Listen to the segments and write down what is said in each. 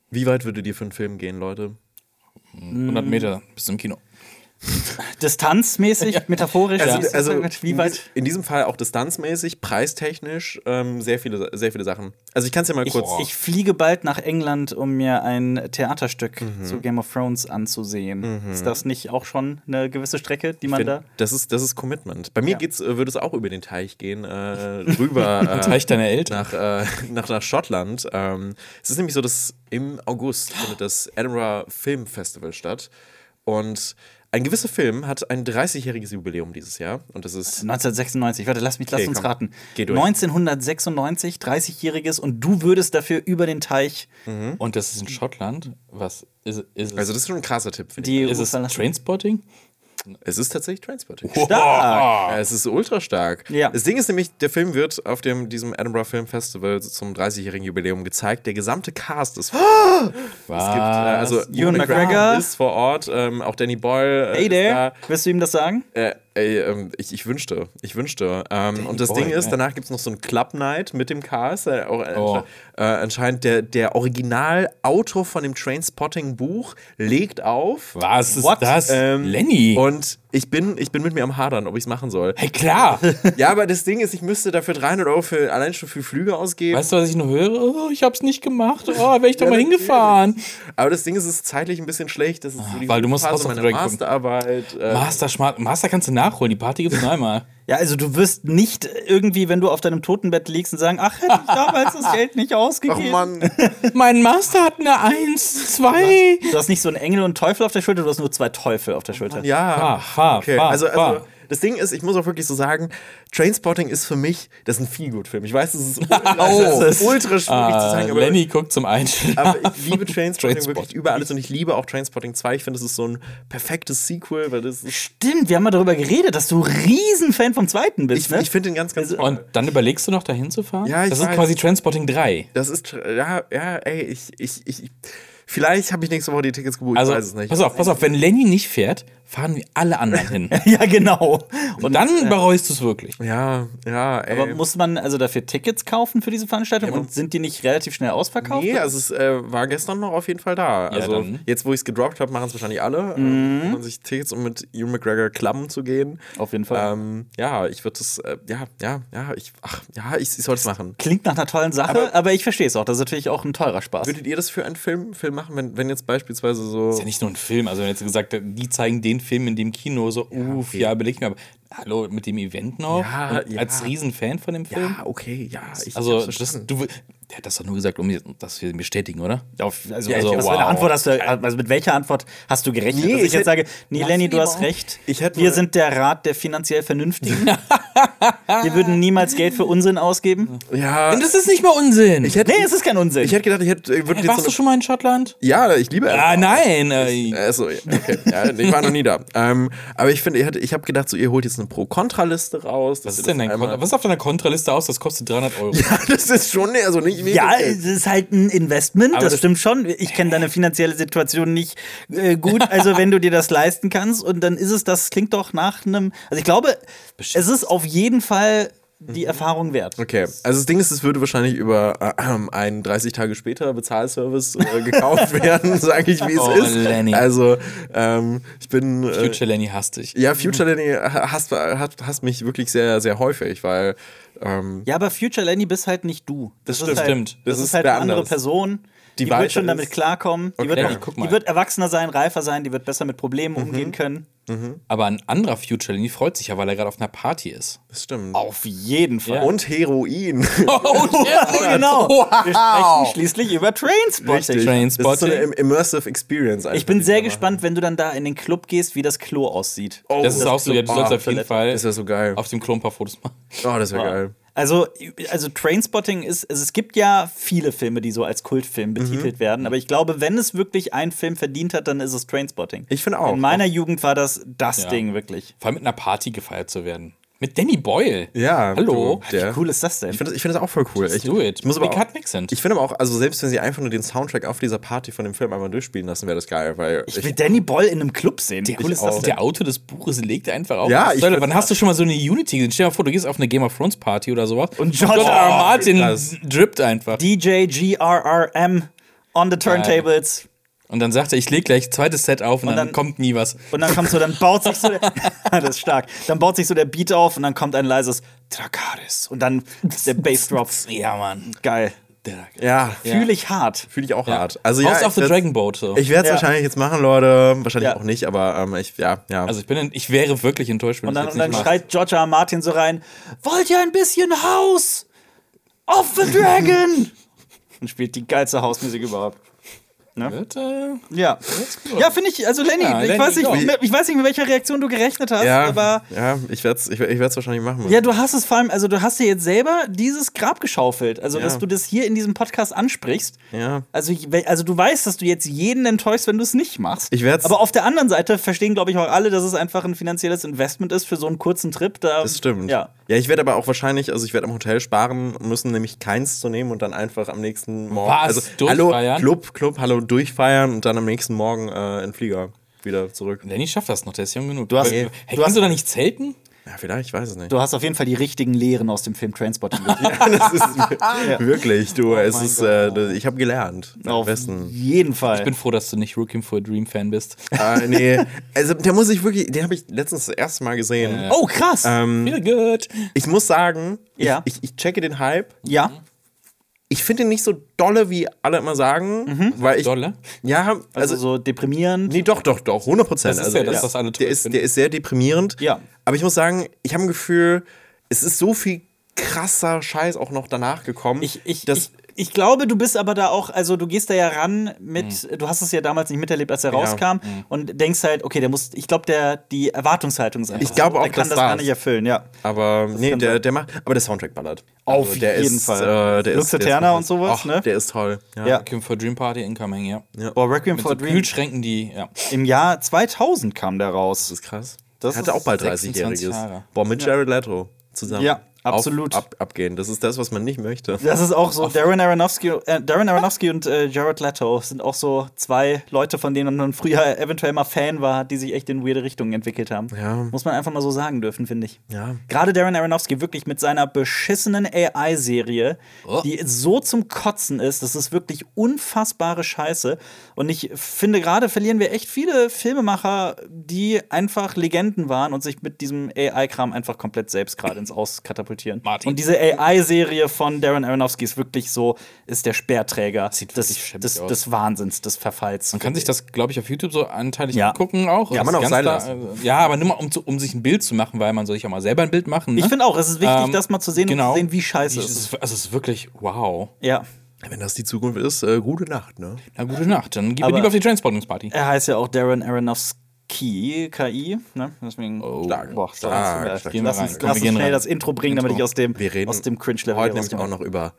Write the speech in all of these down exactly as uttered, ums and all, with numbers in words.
Wie weit würdet ihr für einen Film gehen, Leute? hundert Meter bis zum Kino. Distanzmäßig, metaphorisch. Also, ja. also wie in, weit? dies- in diesem Fall auch distanzmäßig, preistechnisch, ähm, sehr viele, sehr viele Sachen. Also ich kann es ja mal Ich, kurz. ich fliege bald nach England, um mir ein Theaterstück zu Game of Thrones anzusehen. Ist das nicht auch schon eine gewisse Strecke, die man find, da. das ist, das ist Commitment. Bei mir Ja. geht's, äh, würde es auch über den Teich gehen, äh, rüber äh, Teich deiner Eltern. nach, äh, nach, nach Schottland. Ähm, es ist nämlich so, dass im August findet das Edinburgh Film Festival statt. Und ein gewisser Film hat ein dreißigjähriges Jubiläum dieses Jahr. Und das ist. neunzehnhundertsechsundneunzig, warte, lass mich, Okay, lass uns komm. raten. Geh durch. neunzehnhundertsechsundneunzig, dreißigjähriges und du würdest dafür über den Teich Und das ist in Schottland. Was ist, ist es? Also, das ist schon ein krasser Tipp, finde die ist es verlassen. Trainspotting? ich. Es ist tatsächlich Trainspotting. Stark. Ja, es ist ultra stark. Ja. Das Ding ist nämlich, der Film wird auf dem, diesem Edinburgh Film Festival zum dreißigjährigen Jubiläum gezeigt. Der gesamte Cast ist vor Ort. Es gibt, äh, also Ewan McGregor ist vor Ort, ähm, auch Danny Boyle. Äh, Hey ist there, wirst du ihm das sagen? da. Äh, ey, ähm, ich, ich wünschte, ich wünschte. Ähm, und das Boyle, Ding ist, ja. danach gibt es noch so ein Club Night mit dem Cast. Äh, auch, äh, Oh. äh, anscheinend der, der Originalautor von dem Trainspotting-Buch legt auf. Was ist What? das? Ähm, Lenny. Und ich bin, ich bin mit mir am Hadern, ob ich es machen soll. Hey, klar. Ja, aber das Ding ist, ich müsste dafür dreihundert Euro für, allein schon für Flüge ausgeben. Weißt du, was ich nur höre? Oh, ich hab's nicht gemacht. Oh, wäre ich doch Ja, mal natürlich. hingefahren. Aber das Ding ist, es ist zeitlich ein bisschen schlecht. Das ist so die weil du musst Phase House of meiner Dragon gucken. Masterarbeit. Äh, Master, Schma- Master kannst du nachholen. Die Party gibt's nur einmal. Ja, also du wirst nicht irgendwie, wenn du auf deinem Totenbett liegst und sagen, ach, hätte ich damals das Geld nicht Ach ausgegeben. Mann. Mein Master hat eine Eins, zwei. Du hast nicht so einen Engel und einen Teufel auf der Schulter, du hast nur zwei Teufel auf der Schulter. Ja. Fahr, fahr, okay. fahr, also, also fahr. das Ding ist, ich muss auch wirklich so sagen, Trainspotting ist für mich, das ist ein Feelgood-Film. Ich weiß, das ist, das ist ultra schwierig zu Ah, sagen, aber, Lenny guckt zum Einschlafen. aber ich liebe Trainspotting Trainspotting. wirklich über alles und ich liebe auch Trainspotting zwei. Ich finde, das ist so ein perfektes Sequel, weil das ist, Stimmt, wir haben mal darüber geredet, dass du Riesenfan vom zweiten bist, ich, ne? ich finde den ganz, ganz Und dann überlegst du noch, dahin zu fahren? Ja, ich Das ist weiß. quasi Transpotting drei. Das ist, ja, ja, ey, ich, ich, ich, vielleicht habe ich nächste Woche die Tickets gebucht, Also, ich weiß es nicht. pass auf, pass auf, wenn Lenny nicht fährt, fahren wir alle anderen hin. Ja, genau. Und dann bereust du es wirklich. Ja, ja, ey. Aber muss man also dafür Tickets kaufen für diese Veranstaltung und sind die nicht relativ schnell ausverkauft? Nee, also es äh, war gestern noch auf jeden Fall da. Also dann. jetzt, wo ich es gedroppt habe, machen es wahrscheinlich alle. Mhm. Ähm, man sich Tickets, um mit Ewan McGregor Clubben zu gehen. Auf jeden Fall. Ähm, ja, ich würde das, äh, ja, ja, ja, ich, ach, ja, ich, ich sollte es machen. Klingt nach einer tollen Sache, aber, Aber- ich verstehe es auch. Das ist natürlich auch ein teurer Spaß. Würdet ihr das für einen Film, Film machen, wenn, wenn jetzt beispielsweise so. Das ist ja nicht nur ein Film. Also, wenn jetzt gesagt, die zeigen den Film in dem Kino, so, uff, ja, überleg ich mir, aber hallo, mit dem Event noch? Ja, Und ja. als Riesenfan von dem Film? Ja, okay, ja. Ich, Also, ich hab's das, verstanden. du, der hat das doch nur gesagt, um mir- dass wir ihn bestätigen, oder? Auf, also, Ja, also, ich- was für wow. eine Antwort hast du, also mit welcher Antwort hast du gerechnet? Nee, Dass ich, ich jetzt hätt- sage, nee, Lass Lenny, ihn du hast lieber. recht. Ich hätte Wir nur- sind der Rat der finanziell Vernünftigen. Wir würden niemals Geld für Unsinn ausgeben. Ja, Das ist nicht mal Unsinn. ich hätte, Nee, es ist kein Unsinn. ich hätte gedacht, ich hätte, ich würde Hey, jetzt warst so du eine, schon mal in Schottland? ja, ich liebe Ah, nein. Äh, Achso, ja, okay. Ja, ich war noch nie da. Ähm, aber ich finde, ich, hatte- ich habe gedacht, so, ihr holt jetzt eine Pro-Kontra-Liste raus. was ist denn dein Kontra? Was ist auf deiner Kontraliste aus? Das kostet dreihundert Euro. Ja, das ist schon, also nicht wenig. Ja, es ist halt ein Investment, Aber das, das- stimmt schon. Ich kenne deine finanzielle Situation nicht äh, gut. Also, wenn du dir das leisten kannst, und dann ist es, das klingt doch nach einem. Also, ich glaube, es ist auf jeden Fall die Erfahrung wert. Okay, also das Ding ist, es würde wahrscheinlich über äh, einen dreißig Tage später Bezahlservice äh, gekauft werden, sage ich, wie es Oh, ist. Lenny. Also, ähm, ich bin. Äh, Future Lenny hasst dich. ja, Future Lenny hasst, hasst, hasst mich wirklich sehr, sehr häufig, weil. Ähm, Ja, aber Future Lenny bist halt nicht du. Das, stimmt, ist halt, stimmt. Das, Das ist ist halt wer eine andere anderes. Person. Die, Die wird weiter schon damit ist. klarkommen. Die, Okay. wird, Lenny, guck mal. die wird erwachsener sein, reifer sein, die wird besser mit Problemen Mhm. umgehen können. Aber ein anderer Future Lenny freut sich ja, weil er gerade auf einer Party ist. das stimmt. Auf jeden Fall. Ja. Und Heroin. Oh, genau. Wir Wow. sprechen schließlich über Trainspotting. Richtig. Trainspotting. Das ist so eine im- Immersive Experience. Ich bin einfach, sehr die wir gespannt, wenn du dann da in den Club gehst, wie das Klo aussieht. machen. Oh, Das ist auch so, ja, du oh, sollst auf jeden Toilette. Fall Das wäre so geil. auf dem Klo ein paar Fotos machen. Oh, das wäre geil. Also, also Trainspotting ist, also es gibt ja viele Filme, die so als Kultfilm betitelt Mhm. werden, aber ich glaube, wenn es wirklich einen Film verdient hat, dann ist es Trainspotting. Ich finde auch. In meiner Jugend war das das Ja. Ding wirklich. Vor allem mit einer Party gefeiert zu werden. Mit Danny Boyle. Ja. Hallo. Du, der, Wie cool ist das denn? Ich finde das, ich find das auch voll cool. Ich, do it. Ich muss aber Big auch, Cut Accent. ich finde aber auch, also selbst wenn sie einfach nur den Soundtrack auf dieser Party von dem Film einmal durchspielen lassen, wäre das geil, weil Ich will Danny Boyle in einem Club sehen. Wie cool ist das denn? Der Autor des Buches legt einfach auf. Ja, Was ich soll- find- Wann hast du schon mal so eine Unity gesehen? Stell dir mal vor, du gehst auf eine Game of Thrones Party oder sowas. Und George George R. R. Martin krass. drippt einfach. D J G R R M on the turntables. Und dann sagt er, ich leg gleich zweites Set auf und, Und dann, dann- kommt nie was. Und dann kommt so, dann baut sich so der, das ist stark. Dann baut sich so der Beat auf und dann kommt ein leises Dracarys. Und dann der Bassdrop. Ja, Mann. Geil. Ja, Fühle ich hart. fühle ich auch Ja. hart. Also ja, House of ich the werd's- Dragon Boat. So. Ich werde es Ja. wahrscheinlich jetzt machen, Leute. Wahrscheinlich Ja. auch nicht, aber ähm, ich, ja, ja. Also ich bin, ich wäre wirklich enttäuscht, wenn Und dann, ich und jetzt dann nicht mache. schreit George R. R. Martin so rein: Wollt ihr ein bisschen House of the Dragon? Und spielt die geilste Hausmusik überhaupt. Wird, äh, Ja. Ja, finde ich, also Lenny, Ja, ich, Lenny, weiß nicht, doch. ich weiß nicht, mit welcher Reaktion du gerechnet hast, ja, aber. ja, ich werde es ich, ich werd's wahrscheinlich machen müssen. Ja, du hast es vor allem, also du hast dir jetzt selber dieses Grab geschaufelt. Also, Ja. dass du das hier in diesem Podcast ansprichst. Ja. Also, ich, also du weißt, dass du jetzt jeden enttäuschst, wenn du es nicht machst. Ich werd's- Aber auf der anderen Seite verstehen, glaube ich, auch alle, dass es einfach ein finanzielles Investment ist für so einen kurzen Trip. Da, Das stimmt. Ja. Ja, ich werde aber auch wahrscheinlich, also ich werde am Hotel sparen müssen, nämlich keins zu nehmen und dann einfach am nächsten Morgen. Was? Also, hallo, Durchfeiern? Club, Club, hallo, durchfeiern und dann am nächsten Morgen äh, in den Flieger wieder zurück. Lenny schafft das noch, der ist jung genug. Du hast- hey, du kannst hast- du da nicht zelten? Ja, vielleicht, ich weiß es nicht. Du hast auf jeden Fall die richtigen Lehren aus dem Film Trainspotting. Das ist wirklich, du, es mein ist, Gott. äh, das- ich habe gelernt. Am auf besten. jeden Fall. Ich bin froh, dass du nicht Requiem for a Dream Fan bist. Äh, nee, also der muss ich wirklich, den habe ich letztens das erste Mal gesehen. Oh, krass. Ähm, Feel good. Ich muss sagen, Ja. ich, ich, ich checke den Hype. ja. Ich finde ihn nicht so dolle, wie alle immer sagen, weil ich Dolle? ja, Also, also, so deprimierend. nee, doch, doch, doch, hundert Prozent. Das ist also, ja das, was alle toll der ist, finden. der ist sehr deprimierend. Ja. Aber ich muss sagen, ich habe ein Gefühl, es ist so viel krasser Scheiß auch noch danach gekommen. Ich, ich, dass, ich, ich glaube, du bist aber da auch, also du gehst da ja ran mit, du hast es ja damals nicht miterlebt, als er rauskam und denkst halt, okay, der muss, ich glaube, der, die Erwartungshaltung ist einfach Ich glaube so, auch, der kann das das gar war's. nicht erfüllen, ja. aber nee, kann der, sein. der macht, aber der Soundtrack ballert. Auf der jeden ist, Fall. Äh, der Lux ist, der Eterna ist und sowas, ach, ne? Der ist toll. Ja. Ja. Requiem for a Dream Party incoming, ja. Boah, Requiem Mit for so a Dream, Kühlschränken, die, ja. im Jahr zweitausend kam der Das raus. ist krass. Das er hatte ist auch bald sechsundzwanzig dreißigjähriges. Jahre. Boah, mit Jared Leto zusammen. Ja, absolut. Auf, ab, abgehen. Das ist das, was man nicht möchte. Das ist auch so, Darren Aronofsky, äh, Darren Aronofsky und äh, Jared Leto sind auch so zwei Leute, von denen man früher eventuell mal Fan war, die sich echt in weirde Richtungen entwickelt haben. Ja. Muss man einfach mal so sagen dürfen, finde ich. Ja. Gerade Darren Aronofsky wirklich mit seiner beschissenen A I-Serie, Oh. die so zum Kotzen ist, das ist wirklich unfassbare Scheiße. Und ich finde, gerade verlieren wir echt viele Filmemacher, die einfach Legenden waren und sich mit diesem A I-Kram einfach komplett selbst gerade ins Aus katapultieren. Martin. Und diese A I-Serie von Darren Aronofsky ist wirklich so, ist der Speerträger Sieht des, wirklich schäbig des, aus. des Wahnsinns, des Verfalls. Man kann sich das, glaube ich, auf YouTube so anteilig Ja. angucken auch. Ja, Das man ist auch ganz sein klar, lassen. äh, Ja, aber nur mal, um, zu, um sich ein Bild zu machen, weil man soll sich auch mal selber ein Bild machen. Ne? Ich finde auch, es ist wichtig, Ähm, das mal zu sehen genau. und zu sehen, wie scheiße Wie- es ist. Also es ist wirklich, wow. Ja. Wenn das die Zukunft ist, äh, gute Nacht, ne? Na, gute Nacht. Dann gehen wir Aber- lieber auf die Transportings-Party. Er heißt ja auch Darren Aronofsky, K I, ne? Deswegen. Oh, Stark. Boah, Stark, stark, stark. Gehen wir Lass rein. uns, Komm, lass wir uns gehen schnell rein. das Intro bringen, damit ich aus dem, Wir reden aus dem Cringe-Level heute hier nämlich auch rauskomme. noch über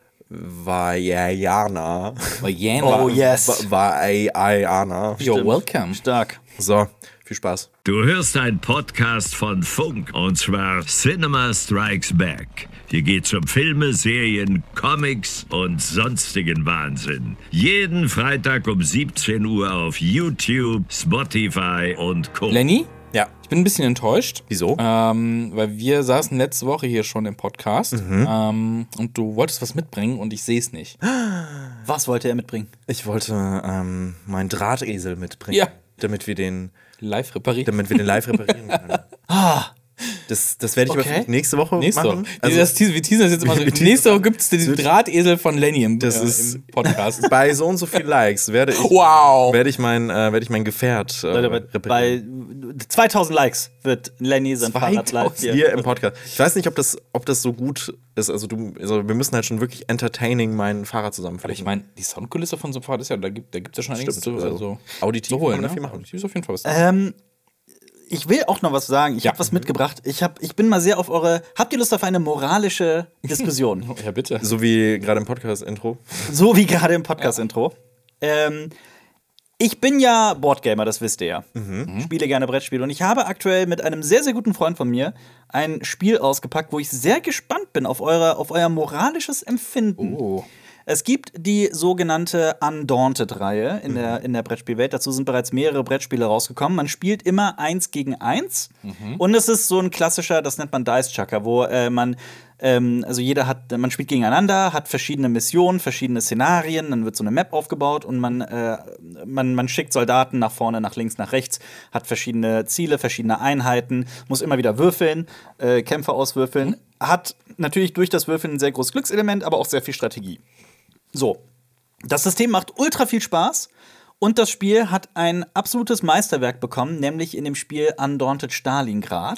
Vajana. Oh, yes. Vajana. You're welcome. Stark. So, viel Spaß. Du hörst einen Podcast von Funk, und zwar Cinema Strikes Back. Hier geht's um Filme, Serien, Comics und sonstigen Wahnsinn. Jeden Freitag um siebzehn Uhr auf YouTube, Spotify und Co. Lenny, Ja. ich bin ein bisschen enttäuscht. Wieso? Ähm, weil wir saßen letzte Woche hier schon im Podcast ähm, und du wolltest was mitbringen und ich sehe es nicht. Was wollte er mitbringen? Ich wollte ähm, meinen Drahtesel mitbringen. Ja. Damit wir den, Live repariert. damit wir den live reparieren können. Das, das werde ich Okay. aber nächste Woche Nächste Woche. machen. Also, das, teasen- wir teasen das jetzt immer so. Nächste Woche gibt es den Drahtesel von Lenny im, Das äh, ist- im Podcast. bei so und so viel Likes werde ich, Wow. werde ich mein, äh, werde ich mein Gefährt äh, Leute, bei, reparieren. bei zweitausend Likes wird Lenny sein Fahrrad live hier. Hier im Podcast. Ich weiß nicht, ob das, ob das so gut ist. Also, du, also wir müssen halt schon wirklich entertaining mein Fahrrad Aber zusammenfliegen. ich meine, die Soundkulisse von so einem Fahrrad ist ja, da gibt es ja schon einiges Stimmt, zu, also also, auditiv zu holen. kann man da Ne? viel machen. Auditiv ist auf jeden Fall was. Ähm, ich will auch noch was sagen. Ich Ja. habe was mitgebracht. Ich, hab, ich bin mal sehr auf eure. Habt ihr Lust auf eine moralische Diskussion? Ja, bitte. So wie gerade im Podcast-Intro. So wie gerade im Podcast-Intro. Ähm, ich bin ja Boardgamer, das wisst ihr ja. Spiele gerne Brettspiele. Und ich habe aktuell mit einem sehr, sehr guten Freund von mir ein Spiel ausgepackt, wo ich sehr gespannt bin auf, eure, auf euer moralisches Empfinden. Oh. Es gibt die sogenannte Undaunted-Reihe in, mhm. der, in der Brettspielwelt. Dazu sind bereits mehrere Brettspiele rausgekommen. Man spielt immer eins gegen eins. Mhm. Und es ist so ein klassischer, das nennt man Dice-Chucker, wo äh, man ähm, also jeder hat, man spielt gegeneinander, hat verschiedene Missionen, verschiedene Szenarien, dann wird so eine Map aufgebaut und man, äh, man, man schickt Soldaten nach vorne, nach links, nach rechts, hat verschiedene Ziele, verschiedene Einheiten, muss immer wieder würfeln, äh, Kämpfe auswürfeln, mhm. hat natürlich durch das Würfeln ein sehr großes Glückselement, aber auch sehr viel Strategie. So, das System macht ultra viel Spaß. Und das Spiel hat ein absolutes Meisterwerk bekommen, nämlich in dem Spiel Undaunted Stalingrad.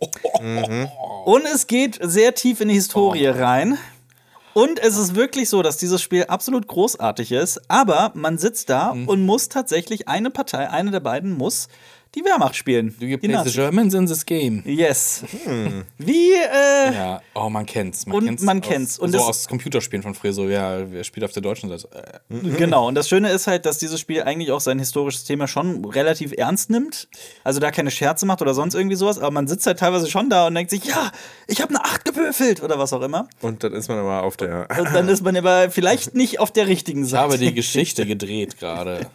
Mhm. Und es geht sehr tief in die Historie rein. Und es ist wirklich so, dass dieses Spiel absolut großartig ist. Aber man sitzt da mhm. und muss tatsächlich eine Partei, eine der beiden muss die Wehrmacht spielen. Do you play the Germans in this game? Yes. Hm. Wie, äh. Ja, oh, man kennt's. Man und kennt's man aus, kennt's. Und so das, aus Computerspielen von früher, so, ja, wer spielt auf der deutschen Seite? Äh. Genau, und das Schöne ist halt, dass dieses Spiel eigentlich auch sein historisches Thema schon relativ ernst nimmt. Also da keine Scherze macht oder sonst irgendwie sowas, aber man sitzt halt teilweise schon da und denkt sich, ja, ich habe eine acht gewürfelt oder was auch immer. Und dann ist man aber auf der. Und dann ist man aber vielleicht nicht auf der richtigen Seite. Ich habe die Geschichte gedreht gerade.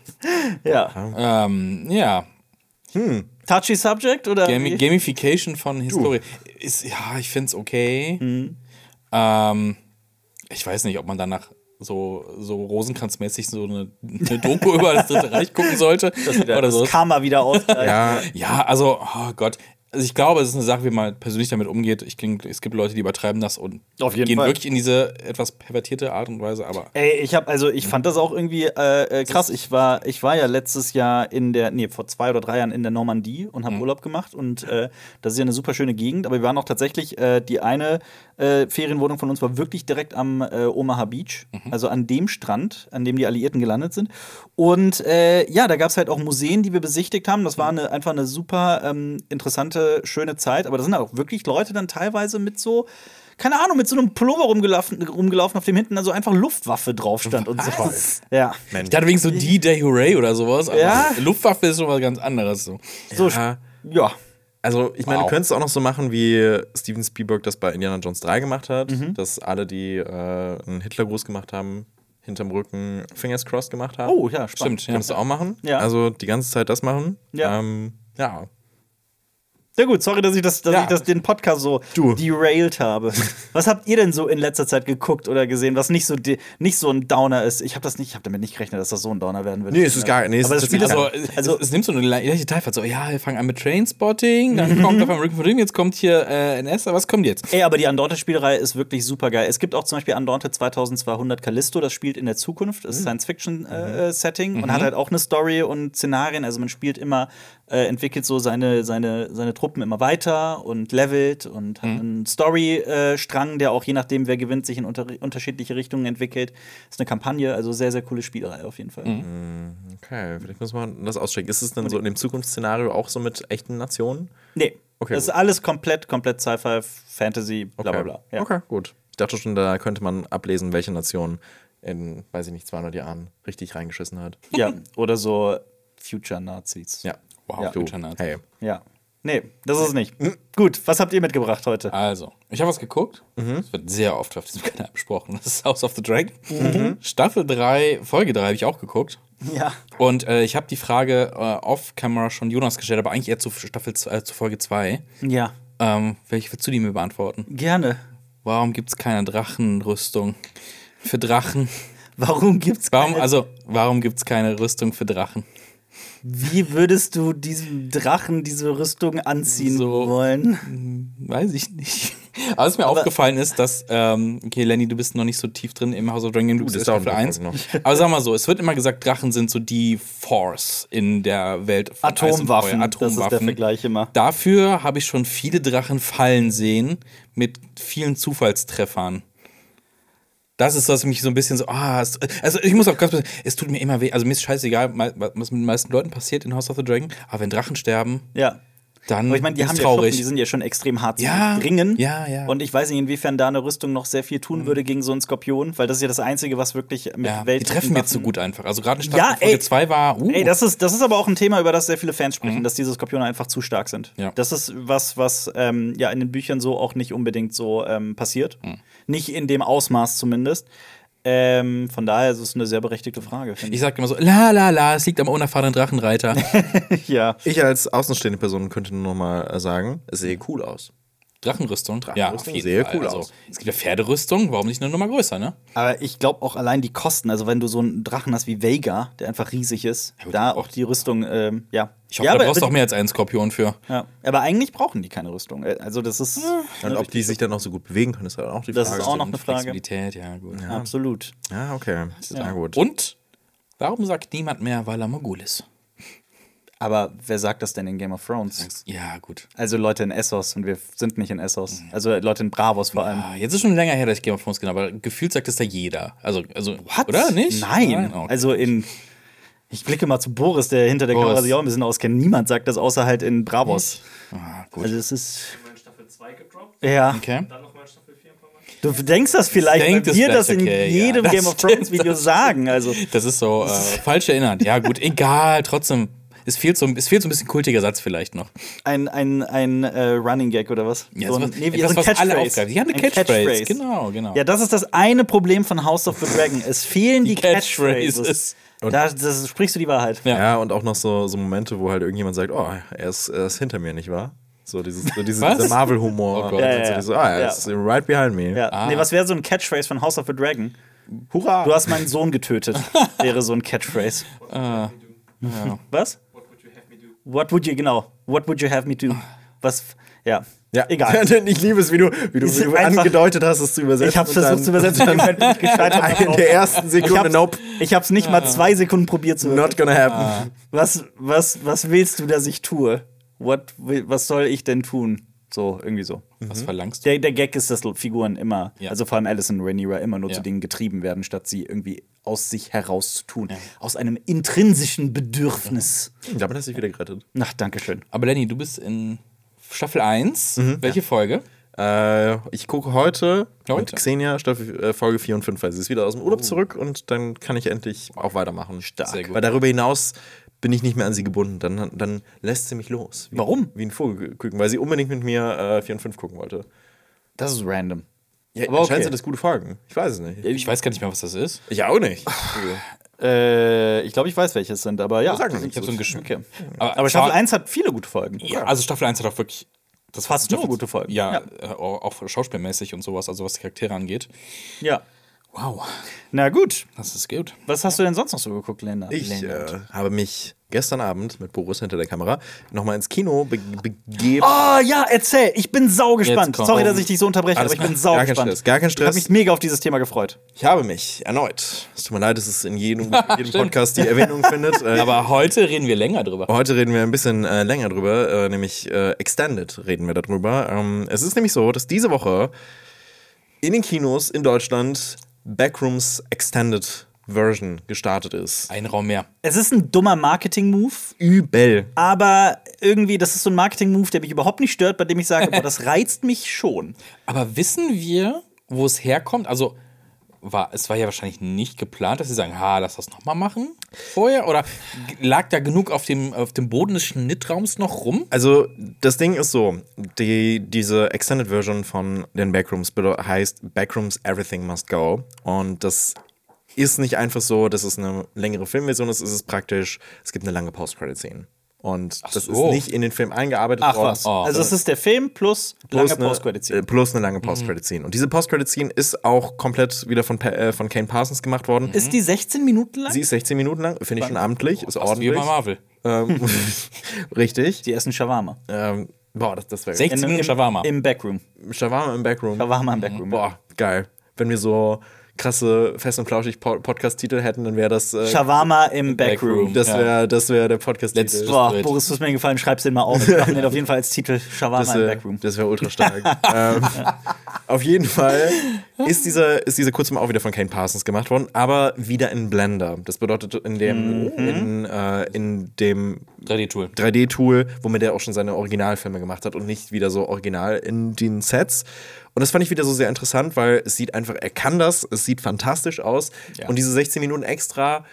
Ja. Ähm, ja. Hm. Touchy Subject oder? Gam- Gamification von Historie. Ist, ja, ich find's okay. Mhm. Ähm, ich weiß nicht, ob man danach so, so Rosenkranzmäßig so eine, eine Doku über das Dritte Reich gucken sollte. Das, wieder, oder das so. Karma wieder ausgleicht. Ja, ja, also, oh Gott. Also ich glaube, es ist eine Sache, wie man persönlich damit umgeht. Ich denke, es gibt Leute, die übertreiben das und Auf jeden gehen Fall. wirklich in diese etwas pervertierte Art und Weise. Aber Ey, ich habe also ich fand das auch irgendwie äh, krass. Ich war ich war ja letztes Jahr in der nee vor zwei oder drei Jahren in der Normandie und habe mhm. Urlaub gemacht und äh, das ist ja eine super schöne Gegend. Aber wir waren auch tatsächlich äh, die eine äh, Ferienwohnung von uns war wirklich direkt am äh, Omaha Beach, mhm. also an dem Strand, an dem die Alliierten gelandet sind. Und äh, ja, da gab es halt auch Museen, die wir besichtigt haben. Das war eine, einfach eine super ähm, interessante, schöne Zeit. Aber da sind auch wirklich Leute dann teilweise mit so, keine Ahnung, mit so einem Pullover rumgelaufen, rumgelaufen auf dem hinten dann so einfach Luftwaffe drauf stand und so. Ja. Ich dachte wegen so D-Day Hooray oder sowas. Aber ja. Luftwaffe ist schon was ganz anderes. So, so ja. ja. Also, ich meine, wow. du könntest es auch noch so machen, wie Steven Spielberg das bei Indiana Jones drei gemacht hat, mhm. dass alle, die äh, einen Hitlergruß gemacht haben, hinterm Rücken Fingers crossed gemacht haben. Oh, ja, spannend. Stimmt, ja. Könntest du auch machen. Ja. Also, die ganze Zeit das machen. Ja. Ähm, ja. Sehr gut, sorry, dass ich das, dass ja. ich das den Podcast so du. derailed habe. Was habt ihr denn so in letzter Zeit geguckt oder gesehen, was nicht so nicht so ein Downer ist? Ich habe das nicht, ich habe damit nicht gerechnet, dass das so ein Downer werden wird. Nee, es ist gar nee, aber es das Spiel ist so, also, es, es nimmt so eine leichte Teilfahrt. So, ja, wir fangen an mit Trainspotting, dann kommt auf einem Rücken von dem, jetzt kommt hier äh, N S, was kommt jetzt? Ey, aber die Undaunted-Spielerei ist wirklich super geil. Es gibt auch zum Beispiel Undaunted zweitausendzweihundert Callisto, das spielt in der Zukunft, das ist mhm. Science-Fiction-Setting äh, mhm. und hat halt auch eine Story und Szenarien. Also man spielt immer, äh, entwickelt so seine, seine, seine Truppen immer weiter und levelt und hat mhm. einen Story-Strang, der auch je nachdem, wer gewinnt, sich in unter unterschiedliche Richtungen entwickelt. Ist eine Kampagne, also sehr, sehr coole Spielerei auf jeden Fall. Mhm. Okay, vielleicht muss man das auschecken. Ist es denn so in dem Zukunftsszenario auch so mit echten Nationen? Nee. Okay, das gut. ist alles komplett, komplett Sci-Fi, Fantasy, bla okay. bla bla. Ja. Okay, gut. Ich dachte schon, da könnte man ablesen, welche Nation in, weiß ich nicht, zweihundert Jahren richtig reingeschissen hat. Ja, oder so Future-Nazis. Ja. Wow, ja. Future-Nazis. Hey. Ja. Nee, das ist es nicht. Mhm. Gut, was habt ihr mitgebracht heute? Also, ich habe was geguckt. Es mhm. wird sehr oft auf diesem Kanal besprochen. Das ist House of the Dragon. Mhm. Staffel drei, Folge drei habe ich auch geguckt. Ja. Und äh, ich habe die Frage äh, off-camera schon Jonas gestellt, aber eigentlich eher zu Staffel äh, zu Folge zwei. Ja. Ähm, welche willst du die mir beantworten? Gerne. Warum gibt es keine Drachenrüstung für Drachen? Warum gibt's keine? Warum, also, warum gibt es keine Rüstung für Drachen? Wie würdest du diesem Drachen diese Rüstung anziehen so, wollen? Weiß ich nicht. Aber was mir Aber aufgefallen ist, dass, ähm, okay, Lenny, du bist noch nicht so tief drin im House of Dragon, du bist erst Staffel eins. Aber sag mal so, es wird immer gesagt, Drachen sind so die Force in der Welt von Atomwaffen, Eis und Feuer. Atomwaffen. Das ist der Vergleich immer. Dafür habe ich schon viele Drachen fallen sehen mit vielen Zufallstreffern. Das ist, was mich so ein bisschen so, ah, es, also ich muss auch ganz, es tut mir immer weh, also mir ist scheißegal, was mit den meisten Leuten passiert in House of the Dragon, aber wenn Drachen sterben, ja. dann aber ich meine, die ist haben ja traurig. Schuppen, die sind ja schon extrem hart zu ja, bringen. Ja, ja. Und ich weiß nicht, inwiefern da eine Rüstung noch sehr viel tun mhm. würde gegen so einen Skorpion, weil das ist ja das Einzige, was wirklich mit ja, Welt. Die treffen mir zu gut einfach. Also gerade in Staffel ja, Folge zwei war. Uh. Ey, das ist, das ist aber auch ein Thema, über das sehr viele Fans sprechen, mhm. dass diese Skorpione einfach zu stark sind. Ja. Das ist was, was ähm, ja in den Büchern so auch nicht unbedingt so ähm, passiert. Mhm. Nicht in dem Ausmaß zumindest. Ähm, von daher ist es eine sehr berechtigte Frage, finde Ich sag immer so, la la la, es liegt am unerfahrenen Drachenreiter. ich. Ja. Ich als außenstehende Person könnte nur noch mal sagen, es sehe cool aus. Drachenrüstung? Ja, auf Drachenrüstung jeden sehe Fall. cool also, aus. Es gibt ja Pferderüstung, warum nicht eine Nummer größer, ne? Aber ich glaube auch allein die Kosten, also wenn du so einen Drachen hast wie Veiga, der einfach riesig ist, gut, da auch- auch die Rüstung, ähm, ja. Ich hoffe, ja, da aber, brauchst du auch aber, mehr als einen Skorpion für. ja. aber eigentlich brauchen die keine Rüstung. Äh, Also das ist, Und ob die sich dann auch so gut bewegen können, ist halt auch die Das Frage. ist auch noch eine Frage. Flexibilität, ja, gut. absolut. Ja, okay. Ja, gut. Und warum sagt niemand mehr Valar Morghulis? Aber wer sagt das denn in Game of Thrones? Ja, gut. Also Leute in Essos und wir sind nicht in Essos. Also Leute in Bravos vor allem. Ah, jetzt ist schon länger her, dass ich Game of Thrones genau, aber gefühlt sagt das da jeder. Also, also What? oder nicht? Nein. Okay. Also in. Ich blicke mal zu Boris, der hinter der Boris. Kamera sich auch ein bisschen auskennt. Niemand sagt das außer halt in Bravos. Ah, gut. Also es ist. Mal in Staffel zwei gedroppt, Ja. Okay. dann nochmal in Staffel vier ein paar Mal. Du denkst das vielleicht, Ich denk weil wir das das in vielleicht, okay, jedem ja. Game of Das Thrones stimmt, Video das sagen. Also Das ist so äh, falsch erinnert. Ja, gut, egal, trotzdem. Es fehlt, so, es fehlt so ein bisschen kultiger Satz vielleicht noch. ein, ein, ein äh, Running Gag oder was? Ja, so ein, sowas- nee, wie etwas, so ein was alle Catchphrase. aufgreifen. Ja, eine Ein Catchphrase. Genau, genau. Ja, das ist das eine Problem von House of the Dragon. Es fehlen die, Die Catchphrases. Catchphrases. Da das, sprichst du die Wahrheit. Ja. Ja, und auch noch so, so Momente, wo halt irgendjemand sagt, oh, er ist, er ist hinter mir, nicht wahr? So dieses, so dieses, Was? dieser Marvel-Humor. Oh Gott. Und Ja, so ja, ja. dieses, ah, er Ja. ist right behind me. Ja. Ah. Nee, was wäre so ein Catchphrase von House of the Dragon? Hurra! Du hast meinen Sohn getötet. Wäre so ein Catchphrase. Ja. Was? What would you have me do? What would you, genau. What would you have me do? Was, ja. Ja, Egal. Ich liebe es, wie du, wie du, Ist wie du einfach- angedeutet hast, es zu übersetzen. Ich hab's und versucht dann- zu übersetzen, im Moment bin ich gescheitert. In der ersten Ich Sekunde, hab's, nope, ich hab's nicht mal zwei Sekunden probiert zu not gonna happen. Was, was, was willst du, dass ich tue? What, will- was soll ich denn tun? So, irgendwie so. Was verlangst du? Der, der Gag ist, dass Figuren immer, Ja. also vor allem Alice und Rhaenyra, immer nur Ja. zu Dingen getrieben werden, statt sie irgendwie aus sich heraus zu tun. Aus einem intrinsischen Bedürfnis. Damit hast du dich wieder gerettet. Ach, dankeschön. Aber Lenny, du bist in Staffel eins. Mhm. Welche Folge? Äh, ich gucke heute, Heute? mit Xenia Staffel, äh, Folge vier und fünf, weil sie ist wieder aus dem Urlaub zurück und dann kann ich endlich auch weitermachen. Stark. Sehr gut. Weil darüber hinaus bin ich nicht mehr an sie gebunden. Dann, dann lässt sie mich los. Wie, Warum? Wie ein Vogelküken, weil sie unbedingt mit mir äh, vier und fünf gucken wollte. Das ist random. Ja, Aber anscheinend okay. sind das gute Folgen. Ich weiß es nicht. Ich weiß gar nicht mehr, was das ist. Ich auch nicht. Äh, ich glaube, ich weiß, welche es sind, aber ja. Sag mal nicht. Ich habe so ein Geschmack. Okay. Aber, Aber Staffel eins hat viele gute Folgen. Ja, also Staffel eins hat auch wirklich. Das Fast nur gute Folgen. Ja, Ja. Äh, auch auch schauspielmäßig und sowas, also was die Charaktere angeht. Ja. Wow, Na gut. das ist gut. Was hast du denn sonst noch so geguckt, Lena? Ich Lena. äh, habe mich gestern Abend mit Boris hinter der Kamera nochmal ins Kino be begeben. Oh ja, erzähl. Ich bin sau gespannt. kommt- Sorry, dass ich dich so unterbreche, Alles aber ich bin klar. sau Gar kein gespannt. Stress, gar kein Ich habe Stress. mich mega auf dieses Thema gefreut. Ich habe mich erneut, es tut mir leid, dass es in jedem, jedem Podcast die Erwähnung findet. Äh, Aber heute reden wir länger drüber. Heute reden wir ein bisschen äh, länger drüber, äh, nämlich äh, Extended reden wir darüber. Ähm, es ist nämlich so, dass diese Woche in den Kinos in Deutschland Backrooms Extended Version gestartet ist. Ein Raum mehr. Es ist ein dummer Marketing-Move, Übel. aber irgendwie, das ist so ein Marketing-Move, der mich überhaupt nicht stört, bei dem ich sage, boah, das reizt mich schon. Aber wissen wir, wo es herkommt? Also, war, es war ja wahrscheinlich nicht geplant, dass sie sagen, ha, lass das nochmal machen vorher? Oder g- lag da genug auf dem, auf dem Boden des Schnittraums noch rum? Also, das Ding ist so, die, diese Extended Version von den Backrooms bede- heißt Backrooms Everything Must Go. Und das ist nicht einfach so, dass es eine längere Filmversion ist, es ist praktisch, es gibt eine lange Post-Credit-Scene. Und das so. ist nicht in den Film eingearbeitet Ach worden. was. Oh. Also es ist der Film plus lange Plus eine, Post-Credit-Scene. äh, plus eine lange Post-Credit-Scene. Und diese Post-Credit-Scene ist auch komplett wieder von, Pa- äh, von Kane Parsons gemacht worden. Ist die sechzehn Minuten lang? Sie ist sechzehn Minuten lang, finde ich schon amtlich, ist Fast wie ordentlich. bei Marvel. Ähm, richtig. Die essen Shawarma. Ähm, boah, das, das wäre sechzehn Minuten im, Shawarma. Im Backroom. Shawarma im Backroom. Shawarma im Backroom. Boah, geil. Wenn wir so krasse Fest und Flauschig Po- Podcast-Titel hätten, dann wäre das äh, Shawarma im Backroom. Backroom. das ja. wäre das wär der Let's Podcast-Titel. just- Boah, do it. Boris, du hast mir gefallen, schreib's den mal auf. Wir machen den auf jeden Fall als Titel Shawarma Das im wäre Backroom. wär ultra stark. ähm, auf jeden Fall ist dieser, ist dieser Kurzfilm auch wieder von Kane Parsons gemacht worden, aber wieder in Blender. Das bedeutet in dem, in, äh, in dem drei D-Tool. drei D-Tool, womit er auch schon seine Originalfilme gemacht hat und nicht wieder so original in den Sets. Und das fand ich wieder so sehr interessant, weil es sieht einfach, er kann das, es sieht fantastisch aus. Ja. Und diese sechzehn Minuten extra,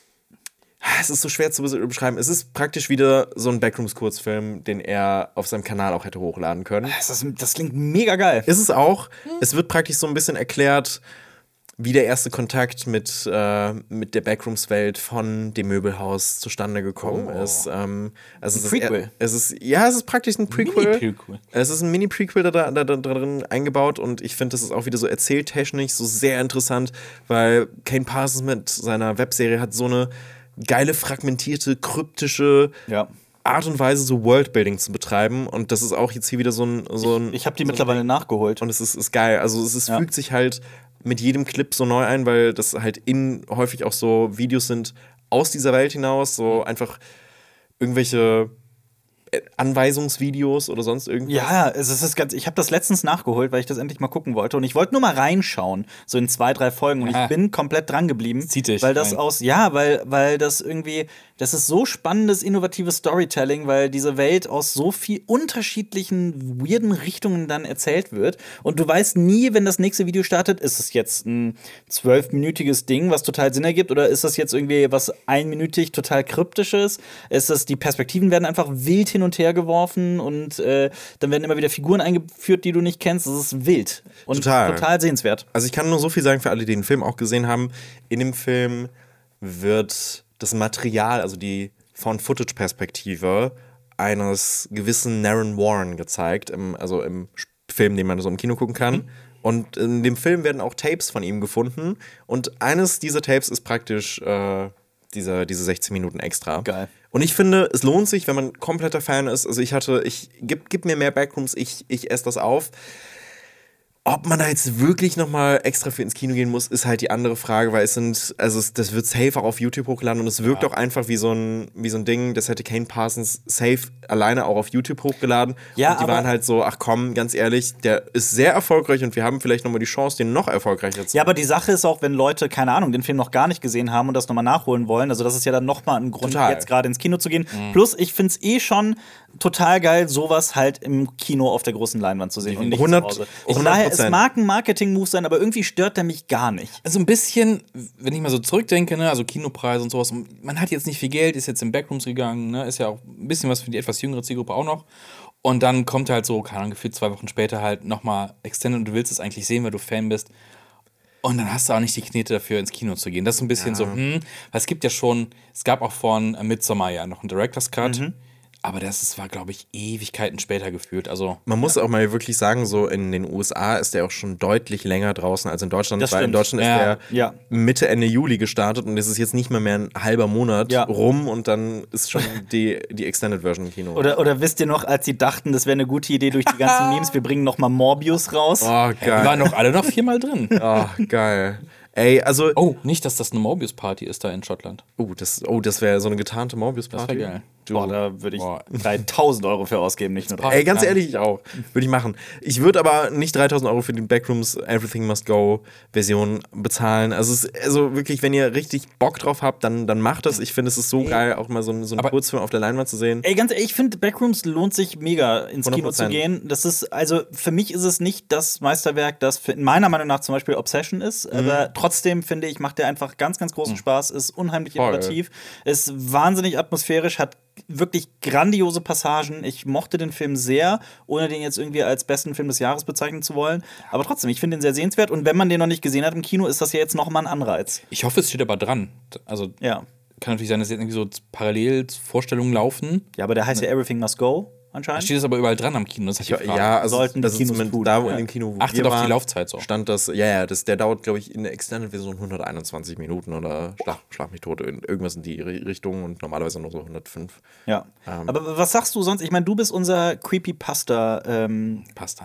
es ist so schwer zu beschreiben. Es ist praktisch wieder so ein Backrooms-Kurzfilm, den er auf seinem Kanal auch hätte hochladen können. Das, ist, das klingt mega geil. Ist es auch. Es wird praktisch so ein bisschen erklärt, wie der erste Kontakt mit, äh, mit der Backrooms-Welt von dem Möbelhaus zustande gekommen Oh. ist. Ähm, also Ein es Prequel. Ist, es ist, ja, es ist praktisch ein Prequel. Mini-Prequel. Es ist ein Mini-Prequel da, da, da, da drin eingebaut und ich finde, das ist auch wieder so erzähltechnisch so sehr interessant, weil Kane Parsons mit seiner Webserie hat so eine geile, fragmentierte, kryptische Ja. Art und Weise, so Worldbuilding zu betreiben. Und das ist auch jetzt hier wieder so ein. So ein Ich habe die mittlerweile nachgeholt. und es ist, ist geil. Also es ist, Ja. fügt sich halt mit jedem Clip so neu ein, weil das halt in häufig auch so Videos sind aus dieser Welt hinaus, so einfach irgendwelche äh, Anweisungsvideos oder sonst irgendwas. Ja, es ist das ganz. Ich habe das letztens nachgeholt, weil ich das endlich mal gucken wollte. Und ich wollte nur mal reinschauen, so in zwei, drei Folgen. Und Ja. ich bin komplett dran geblieben. Zieht dich weil das rein. aus, ja, weil, weil das irgendwie, das ist so spannendes, innovatives Storytelling, weil diese Welt aus so viel unterschiedlichen, weirden Richtungen dann erzählt wird. Und du weißt nie, wenn das nächste Video startet, ist es jetzt ein zwölfminütiges Ding, was total Sinn ergibt, oder ist das jetzt irgendwie was einminütig total kryptisches? Ist das, die Perspektiven werden einfach wild hin und her geworfen und äh, dann werden immer wieder Figuren eingeführt, die du nicht kennst. Das ist wild und Total. total sehenswert. Also ich kann nur so viel sagen für alle, die den Film auch gesehen haben. In dem Film wird das Material, also die Found-Footage-Perspektive eines gewissen Naren Warren gezeigt, im, also im Film, den man so im Kino gucken kann. Mhm. Und in dem Film werden auch Tapes von ihm gefunden. Und eines dieser Tapes ist praktisch äh, diese, diese sechzehn Minuten extra. Geil. Und ich finde, es lohnt sich, wenn man kompletter Fan ist. Also ich hatte, ich gib, gib mir mehr Backrooms, ich, ich esse das auf. Ob man da jetzt wirklich nochmal extra für ins Kino gehen muss, ist halt die andere Frage, weil es sind, also es, das wird safe auch auf YouTube hochgeladen und es wirkt auch einfach wie so ein, wie so ein Ding, das hätte Kane Parsons safe alleine auch auf YouTube hochgeladen. Ja, und die aber- waren halt so, ach komm, ganz ehrlich, der ist sehr erfolgreich und wir haben vielleicht nochmal die Chance, den noch erfolgreicher zu Ja, aber die Sache ist auch, wenn Leute, keine Ahnung, den Film noch gar nicht gesehen haben und das nochmal nachholen wollen, also das ist ja dann nochmal ein Grund, Total. jetzt gerade ins Kino zu gehen. Plus, ich find's eh schon total geil, sowas halt im Kino auf der großen Leinwand zu sehen und nicht hundert zu Hause. Ich hundert daher, es Prozent. mag ein Marketing-Move sein, aber irgendwie stört der mich gar nicht. Also ein bisschen, wenn ich mal so zurückdenke, ne, also Kinopreise und sowas, und man hat jetzt nicht viel Geld, ist jetzt in Backrooms gegangen, ne, ist ja auch ein bisschen was für die etwas jüngere Zielgruppe auch noch. Und dann kommt halt so, keine Ahnung, gefühlt zwei Wochen später halt nochmal Extended und du willst es eigentlich sehen, weil du Fan bist. Und dann hast du auch nicht die Knete dafür, ins Kino zu gehen. Das ist ein bisschen so, hm, weil es gibt ja schon, es gab auch von Midsommar ja noch einen Director's Cut, aber das ist, war, glaube ich, Ewigkeiten später gefühlt. Also Man muss auch mal wirklich sagen, so in den U S A ist der auch schon deutlich länger draußen als in Deutschland. Das weil in stimmt. Deutschland ist Ja. der Ja. Mitte, Ende Juli gestartet und es ist jetzt nicht mehr mehr ein halber Monat Ja. rum und dann ist schon die, die Extended Version im Kino. Oder, oder wisst ihr noch, als sie dachten, das wäre eine gute Idee durch die ganzen Memes, wir bringen nochmal Morbius raus? Oh, die waren geil. doch alle noch viermal drin. Oh, geil. Ey, also. Oh, nicht, dass das eine Mobius-Party ist da in Schottland. Oh, das, oh, das wäre so eine getarnte Mobius-Party. Das wär geil. Du. Boah, da würde ich Boah. dreitausend Euro für ausgeben, nicht nur drei. Ey, ganz Ja. ehrlich, ich auch. Würde ich machen. Ich würde aber nicht dreitausend Euro für die Backrooms Everything Must Go Version bezahlen. Also, es, also wirklich, wenn ihr richtig Bock drauf habt, dann, dann macht das. Ich finde, es ist so geil, auch mal so, ein- so einen Aber- Kurzfilm auf der Leinwand zu sehen. Ey, ganz ehrlich, ich finde, Backrooms lohnt sich mega ins hundert Kino zu Prozent. gehen. Das ist, also für mich ist es nicht das Meisterwerk, das für, in meiner Meinung nach zum Beispiel Obsession ist. Aber trotzdem finde ich, macht der einfach ganz, ganz großen Spaß, ist unheimlich Voll. innovativ, ist wahnsinnig atmosphärisch, hat wirklich grandiose Passagen. Ich mochte den Film sehr, ohne den jetzt irgendwie als besten Film des Jahres bezeichnen zu wollen. Aber trotzdem, ich finde ihn sehr sehenswert. Und wenn man den noch nicht gesehen hat im Kino, ist das ja jetzt noch mal ein Anreiz. Ich hoffe, es steht aber dran. Also Ja. kann natürlich sein, dass jetzt irgendwie so parallel Vorstellungen laufen. Ja, aber der heißt ja Everything Must Go, Da anscheinend. steht es aber überall dran am Kino. Das ist Ja, die Frage. ja, also, Sollten die also Kinos zumindest tun. da, wo Ja. in dem Kino, wo Achtet wir auf die waren, Laufzeit so. stand das, ja, ja, das, der dauert, glaube ich, in der Extended Version hunderteinundzwanzig Minuten oder schlag, schlag mich tot, in irgendwas in die Ri- Richtung und normalerweise nur so hundertfünf. Ja. Ähm. Aber was sagst du sonst? Ich meine, du bist unser Creepypasta-Experte. Pasta.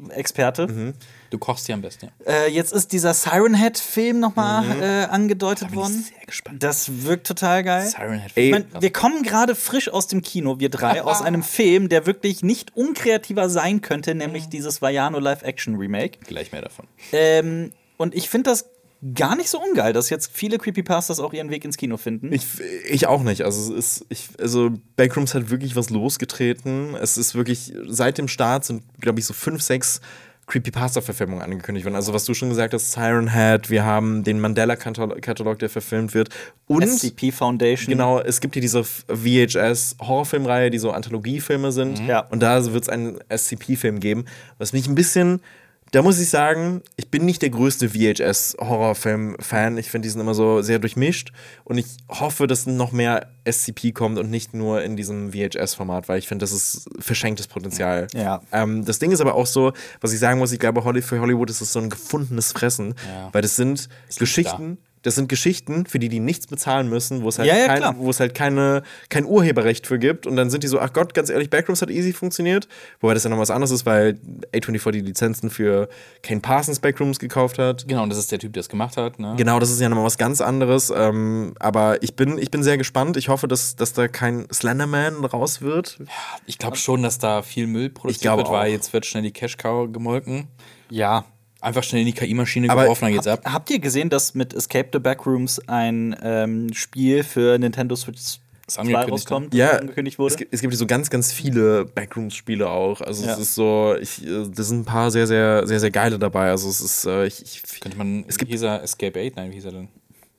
Mhm. Du kochst ja am besten, ja. Äh, jetzt ist dieser Siren Head-Film nochmal Mhm. äh, angedeutet bin ich worden. sehr gespannt. Das wirkt total geil. Siren Head. Ey, Ich mein, wir kommen gerade frisch aus dem Kino, wir drei, aus einem Film, der wirklich nicht unkreativer sein könnte, nämlich dieses Vaiano Live-Action-Remake. Gleich mehr davon. Ähm, und ich finde das gar nicht so ungeil, dass jetzt viele Creepypastas auch ihren Weg ins Kino finden. Ich, ich auch nicht. Also, es ist, ich, also Backrooms hat wirklich was losgetreten. Es ist wirklich, seit dem Start sind, glaube ich, so fünf, sechs Creepypasta-Verfilmungen angekündigt worden. Also, was du schon gesagt hast, Siren Head, wir haben den Mandela-Katalog, der verfilmt wird. Und S C P Foundation. genau, es gibt hier diese V H S-Horrorfilmreihe, die so Anthologiefilme sind. Ja. Und da wird es einen S C P-Film geben, was mich ein bisschen Da muss ich sagen, ich bin nicht der größte V H S-Horrorfilm-Fan. Ich finde, die sind immer so sehr durchmischt. Und ich hoffe, dass noch mehr S C P kommt und nicht nur in diesem V H S-Format, weil ich finde, das ist verschenktes Potenzial. Ja. Ähm, das Ding ist aber auch so, was ich sagen muss, ich glaube, Holly- für Hollywood ist es so ein gefundenes Fressen, Ja. weil das sind Geschichten. Das sind Geschichten, für die die nichts bezahlen müssen, wo es halt, Ja, ja, kein, klar. wo es halt keine, kein Urheberrecht für gibt. Und dann sind die so, ach Gott, ganz ehrlich, Backrooms hat easy funktioniert. Wobei das ja noch was anderes ist, weil A vierundzwanzig die Lizenzen für Kane Parsons Backrooms gekauft hat. Genau, und das ist der Typ, der es gemacht hat. Ne? Genau, das ist ja nochmal was ganz anderes. Ähm, aber ich bin, ich bin sehr gespannt. Ich hoffe, dass, dass da kein Slenderman raus wird. Ich glaube schon, dass da viel Müll produziert Ich glaube wird, weil auch. jetzt wird schnell die Cash-Cow gemolken. Ja. Einfach schnell in die K I-Maschine Aber geworfen, dann geht's ab. Habt ihr gesehen, dass mit Escape the Backrooms ein ähm, Spiel für Nintendo Switch zwei angekündigt, rauskommt, Ja, das angekündigt wurde? Es, gibt- es gibt so ganz, ganz viele Backrooms-Spiele auch. Also Ja. es ist so, ich, äh, da sind ein paar sehr, sehr, sehr, sehr geile dabei. Also es ist, äh, ich, ich Könnte man, Es gibt- wie hieß er, Escape acht? Nein, wie hieß er denn?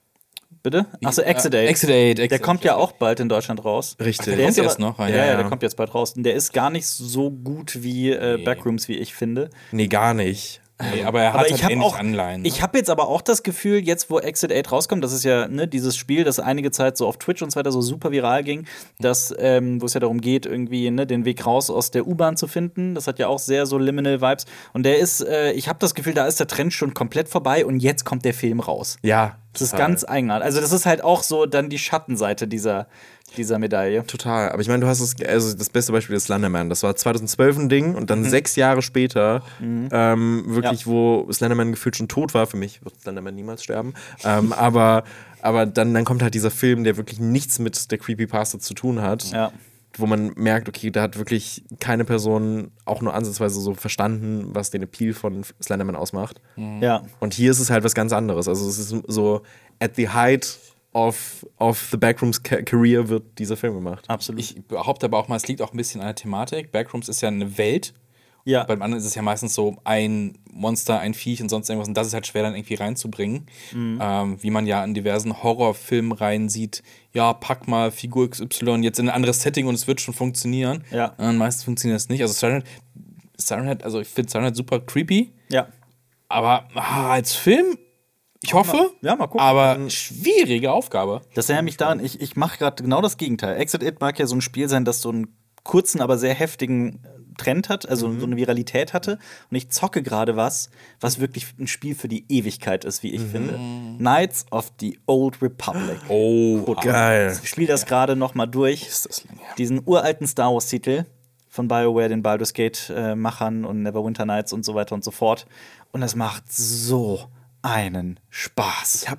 Bitte? Achso, Exit Eight. Exit Eight, Exit Der kommt ja auch bald in Deutschland raus. Richtig. der Der kommt ist erst aber- noch rein. Ja, ja, Ja, der ja. kommt jetzt bald raus. Und der ist gar nicht so gut wie äh, Nee. Backrooms, wie ich finde. nee, gar nicht. Nee, aber er hat Aber halt ich habe ähnlich auch, Anleihen. ne? ich habe jetzt aber auch das Gefühl, jetzt wo Exit Eight rauskommt, das ist ja ne, dieses Spiel, das einige Zeit so auf Twitch und so weiter so super viral ging, dass, ähm, wo es ja darum geht, irgendwie ne, den Weg raus aus der U-Bahn zu finden. Das hat ja auch sehr so Liminal Vibes. Und der ist, äh, ich habe das Gefühl, da ist der Trend schon komplett vorbei und jetzt kommt der Film raus. Ja. Das ist total. ganz eigenartig. Also das ist halt auch so dann die Schattenseite dieser, dieser Medaille. Total. Aber ich meine, du hast es, also das beste Beispiel ist Slenderman. Das war zweitausendzwölf ein Ding und dann sechs Jahre später, ähm, wirklich, Ja. wo Slenderman gefühlt schon tot war. Für mich wird Slenderman niemals sterben. ähm, aber aber dann, dann kommt halt dieser Film, der wirklich nichts mit der Creepypasta zu tun hat. Ja. Wo man merkt, okay, da hat wirklich keine Person auch nur ansatzweise so verstanden, was den Appeal von Slenderman ausmacht. Ja. Und hier ist es halt was ganz anderes. Also es ist so at the height of, of the Backrooms ca- Career wird dieser Film gemacht. Absolut. Ich behaupte aber auch mal, es liegt auch ein bisschen an der Thematik. Backrooms ist ja eine Welt. ja. Beim anderen ist es ja meistens so ein Monster, ein Viech und sonst irgendwas. Und das ist halt schwer dann irgendwie reinzubringen. Mhm. Ähm, wie man ja in diversen Horrorfilmreihen sieht, ja, pack mal Figur X Y jetzt in ein anderes Setting und es wird schon funktionieren. Ja. Und meistens funktioniert das nicht. Also Siren Head, Siren Head, also ich finde Siren Head super creepy. ja. Aber ah, als Film, ich hoffe, Ja, mal gucken. aber schwierige Aufgabe. Das erinnert mich daran, ich, ich mache gerade genau das Gegenteil. Exit It mag ja so ein Spiel sein, das so einen kurzen, aber sehr heftigen Trend hat, also so eine Viralität hatte. Und ich zocke gerade was, was wirklich ein Spiel für die Ewigkeit ist, wie ich finde. Knights of the Old Republic. Oh, Geil. Ich spiele das gerade noch mal durch. ist das lang her. Diesen uralten Star Wars-Titel von BioWare, den Baldur's Gate-Machern und Neverwinter Nights und so weiter und so fort. Und es macht so einen Spaß. Ich hab,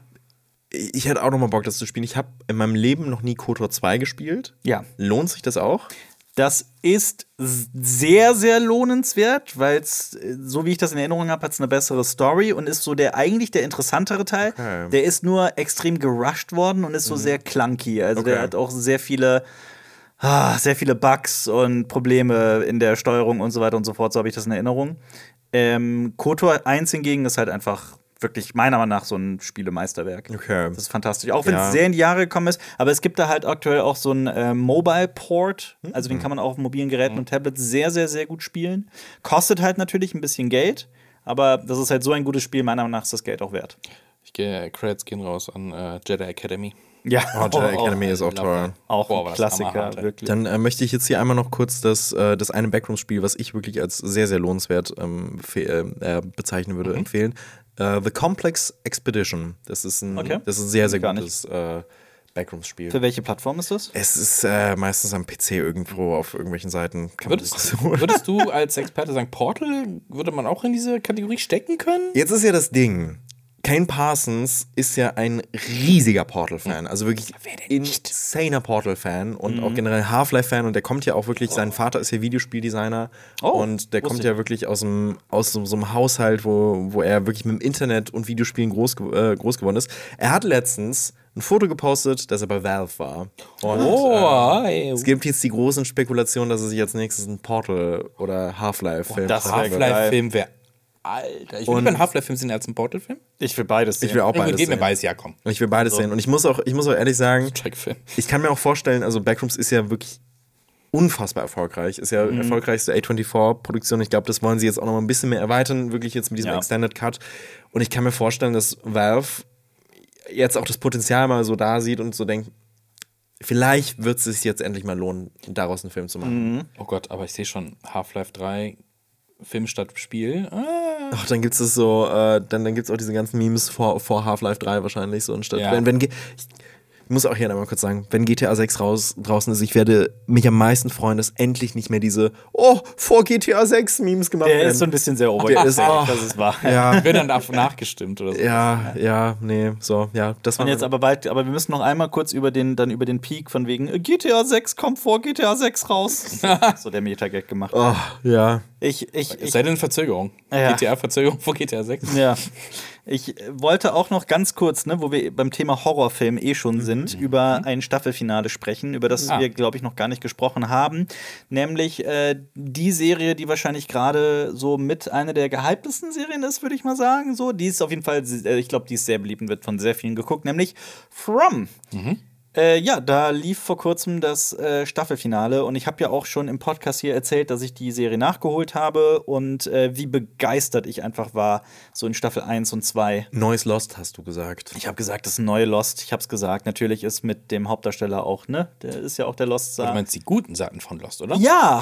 ich hätte auch noch mal Bock, das zu spielen. Ich habe in meinem Leben noch nie KOTOR zwei gespielt. Ja. Lohnt sich das auch? Das ist s- sehr, sehr lohnenswert, weil es, so wie ich das in Erinnerung habe, hat es eine bessere Story und ist so der eigentlich der interessantere Teil. Okay. Der ist nur extrem gerusht worden und ist so sehr clunky. Also der Okay. hat auch sehr viele, ah, sehr viele Bugs und Probleme in der Steuerung und so weiter und so fort. So habe ich das in Erinnerung. Ähm, KOTOR eins hingegen ist halt einfach wirklich meiner Meinung nach so ein Spielemeisterwerk. Okay. Das ist fantastisch. Auch wenn es Ja. sehr in die Jahre gekommen ist. Aber es gibt da halt aktuell auch so einen äh, Mobile-Port. Also den kann man auch auf mobilen Geräten und Tablets sehr, sehr, sehr gut spielen. Kostet halt natürlich ein bisschen Geld. Aber das ist halt so ein gutes Spiel. Meiner Meinung nach ist das Geld auch wert. Ich gehe, Credits gehen raus an äh, Jedi Academy. Ja, Oh, Jedi Academy ist auch toll. auch Boah, ein war das Klassiker, hammerhart, ey. wirklich. Dann äh, möchte ich jetzt hier einmal noch kurz das, äh, das eine Backrooms-Spiel, was ich wirklich als sehr, sehr lohnenswert ähm, fe- äh, bezeichnen würde, empfehlen. Äh, The Complex Expedition. Das ist ein, Okay. das ist ein sehr, sehr Gar gutes äh, Backrooms-Spiel. Für welche Plattform ist das? Es ist äh, meistens am P C irgendwo auf irgendwelchen Seiten. Kann man sich das Würdest, holen. würdest du als Experte sagen, Portal würde man auch in diese Kategorie stecken können? Jetzt ist ja das Ding. Kane Parsons ist ja ein riesiger Portal-Fan, also wirklich insaner Portal-Fan und auch generell Half-Life-Fan und der kommt ja auch wirklich, sein Vater ist ja Videospieldesigner Oh, und der wusste kommt ich. ja wirklich aus, dem, aus so, so einem Haushalt, wo, wo er wirklich mit dem Internet und Videospielen groß, ge- äh, groß geworden ist. Er hat letztens ein Foto gepostet, dass er bei Valve war. Und Oh, äh, es gibt jetzt die großen Spekulationen, dass er sich als nächstes ein Portal- oder Half-Life-Film das wär geil. Half-Life-Film wäre. Alter, ich würde Und- lieber einen Half-Life-Film sehen als einen Portal-Film. Ich will beides sehen. ich will auch Ja, gut, beides gib mir sehen. beides, ja, komm. Ich will beides sehen. Und ich muss auch, ich muss auch ehrlich sagen, Check-Film. ich kann mir auch vorstellen, also Backrooms ist ja wirklich unfassbar erfolgreich. Ist ja Mhm. erfolgreichste A vierundzwanzig-Produktion. Ich glaube, das wollen sie jetzt auch noch mal ein bisschen mehr erweitern, wirklich jetzt mit diesem Ja. Extended Cut. Und ich kann mir vorstellen, dass Valve jetzt auch das Potenzial mal so da sieht und so denkt, vielleicht wird es sich jetzt endlich mal lohnen, daraus einen Film zu machen. Oh Gott, aber ich sehe schon Half-Life drei, Film statt Spiel. Ah. Ach, dann gibt es so, äh, dann, dann gibt es auch diese ganzen Memes vor, vor Half-Life drei wahrscheinlich so anstatt. Ja. Wenn, wenn, Ge- ich, ich muss auch hier einmal kurz sagen, wenn G T A sechs raus, draußen ist, ich werde mich am meisten freuen, dass endlich nicht mehr diese Oh, vor G T A sechs Memes gemacht Der werden. ist so ein bisschen sehr Der oberflächlich, ist- oh. das ist wahr. ja, Wird dann auf nachgestimmt oder so. ja, ja, nee, so, ja, das war Und jetzt aber bald, aber wir müssen noch einmal kurz über den, dann über den Peak von wegen äh, G T A sechs kommt vor G T A sechs raus. So der Metagag gemacht. Oh, ja. Ich, ich, Es ich, sei denn Verzögerung. Ja. G T A-Verzögerung vor G T A sechs. ja. Ich wollte auch noch ganz kurz, ne, wo wir beim Thema Horrorfilm eh schon sind, über ein Staffelfinale sprechen, über das Ah. wir, glaube ich, noch gar nicht gesprochen haben. Nämlich äh, die Serie, die wahrscheinlich gerade so mit einer der gehyptesten Serien ist, würde ich mal sagen. So, die ist auf jeden Fall, äh, ich glaube, die ist sehr beliebt und wird von sehr vielen geguckt, nämlich From. Äh, ja, da lief vor kurzem das äh, Staffelfinale und ich habe ja auch schon im Podcast hier erzählt, dass ich die Serie nachgeholt habe und äh, wie begeistert ich einfach war, so in Staffel eins und zwei. Neues Lost, hast du gesagt. Ich habe gesagt, das ist ein neue Lost. Ich habe es gesagt. Natürlich ist mit dem Hauptdarsteller auch, ne? Der ist ja auch der Du Lost-Star. meinst die guten Seiten von Lost, oder? Ja,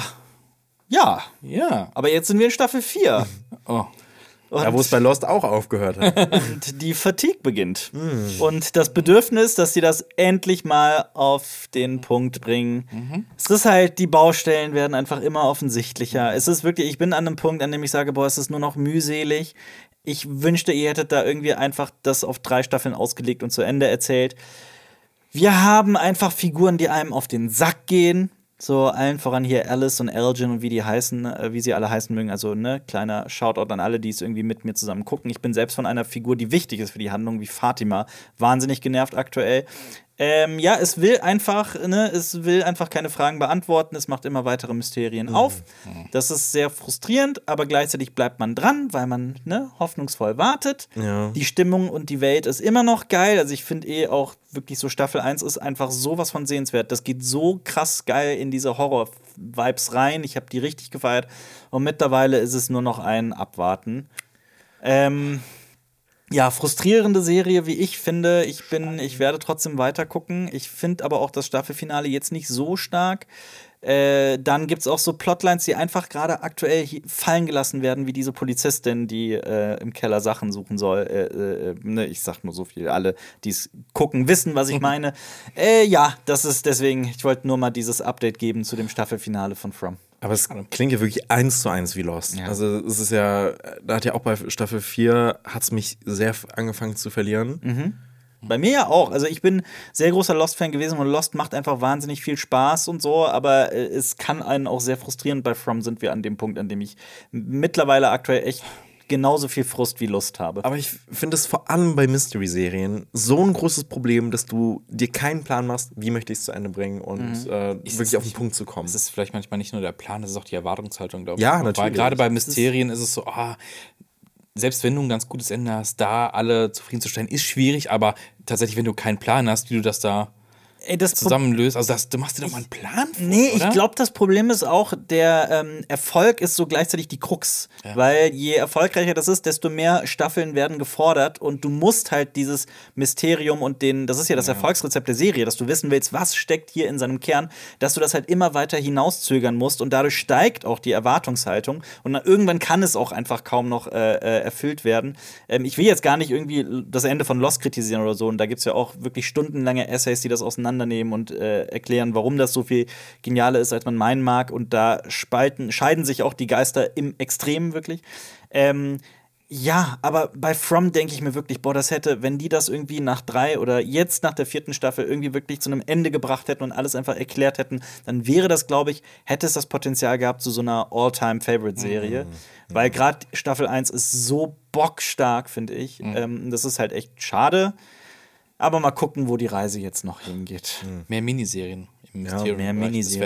ja. Ja. Aber jetzt sind wir in Staffel vier. Oh. Da, wo es bei Lost auch aufgehört hat. Und die Fatigue beginnt. Und das Bedürfnis, dass sie das endlich mal auf den Punkt bringen. Es ist halt, die Baustellen werden einfach immer offensichtlicher. Es ist wirklich, ich bin an einem Punkt, an dem ich sage, boah, es ist nur noch mühselig. Ich wünschte, ihr hättet da irgendwie einfach das auf drei Staffeln ausgelegt und zu Ende erzählt. Wir haben einfach Figuren, die einem auf den Sack gehen. So allen voran hier Alice und Elgin und wie die heißen, äh, wie sie alle heißen mögen. Also, ne, kleiner Shoutout an alle, die es irgendwie mit mir zusammen gucken. Ich bin selbst von einer Figur, die wichtig ist für die Handlung, wie Fatima, wahnsinnig genervt aktuell. Ähm, ja, es will einfach, ne, es will einfach keine Fragen beantworten. Es macht immer weitere Mysterien auf. Das ist sehr frustrierend, aber gleichzeitig bleibt man dran, weil man, ne, hoffnungsvoll wartet. Ja. Die Stimmung und die Welt ist immer noch geil. Also ich finde eh auch wirklich so Staffel eins ist einfach sowas von sehenswert. Das geht so krass geil in diese Horror-Vibes rein. Ich habe die richtig gefeiert. Und mittlerweile ist es nur noch ein Abwarten. Ähm, ja, frustrierende Serie, wie ich finde. Ich bin, ich werde trotzdem weiter gucken. Ich finde aber auch das Staffelfinale jetzt nicht so stark. Äh, dann gibt es auch so Plotlines, die einfach gerade aktuell hi- fallen gelassen werden, wie diese Polizistin, die äh, im Keller Sachen suchen soll. Äh, äh, ne, ich sag nur so viel. Alle, die es gucken, wissen, was ich meine. äh, ja, das ist deswegen, ich wollte nur mal dieses Update geben zu dem Staffelfinale von From. Aber es klingt ja wirklich eins zu eins wie Lost. Also es ist ja, da hat ja auch bei Staffel vier hat es mich sehr f- angefangen zu verlieren. Bei mir ja auch. Also ich bin sehr großer Lost-Fan gewesen und Lost macht einfach wahnsinnig viel Spaß und so, aber äh, es kann einen auch sehr frustrieren. Bei From sind wir an dem Punkt, an dem ich mittlerweile aktuell echt genauso viel Frust wie Lust habe. Aber ich finde es vor allem bei Mystery-Serien so ein großes Problem, dass du dir keinen Plan machst, wie möchte ich es zu Ende bringen und äh, wirklich auf den Punkt zu kommen. Es ist vielleicht manchmal nicht nur der Plan, es ist auch die Erwartungshaltung, glaube ich. Ja, Weil natürlich. gerade bei Mysterien ist es so, ah, selbst wenn du ein ganz gutes Ende hast, da alle zufriedenzustellen, ist schwierig, aber tatsächlich, wenn du keinen Plan hast, wie du das da Ey, das Pro- zusammenlöst, also das, du machst dir doch mal einen Plan vor, Nee, ich oder? glaube, das Problem ist auch, der ähm, Erfolg ist so gleichzeitig die Krux. Weil je erfolgreicher das ist, desto mehr Staffeln werden gefordert und du musst halt dieses Mysterium und den, das ist ja das Erfolgsrezept der Serie, dass du wissen willst, was steckt hier in seinem Kern, dass du das halt immer weiter hinauszögern musst und dadurch steigt auch die Erwartungshaltung und dann irgendwann kann es auch einfach kaum noch äh, äh, erfüllt werden. Ähm, ich will jetzt gar nicht irgendwie das Ende von Lost kritisieren oder so und da gibt es ja auch wirklich stundenlange Essays, die das auseinandernehmen und äh, erklären, warum das so viel genialer ist, als man meinen mag. Und da spalten, scheiden sich auch die Geister im Extremen wirklich. Ähm, ja, aber bei From denke ich mir wirklich, boah, das hätte, wenn die das irgendwie nach drei oder jetzt nach der vierten Staffel irgendwie wirklich zu einem Ende gebracht hätten und alles einfach erklärt hätten, dann wäre das, glaube ich, hätte es das Potenzial gehabt zu so einer All-Time-Favorite-Serie. Weil gerade Staffel eins ist so bockstark, finde ich. Ähm, das ist halt echt schade. Aber mal gucken, wo die Reise jetzt noch hingeht. Mehr Miniserien im Mysterium. mehr Das wäre Miniserien. geil.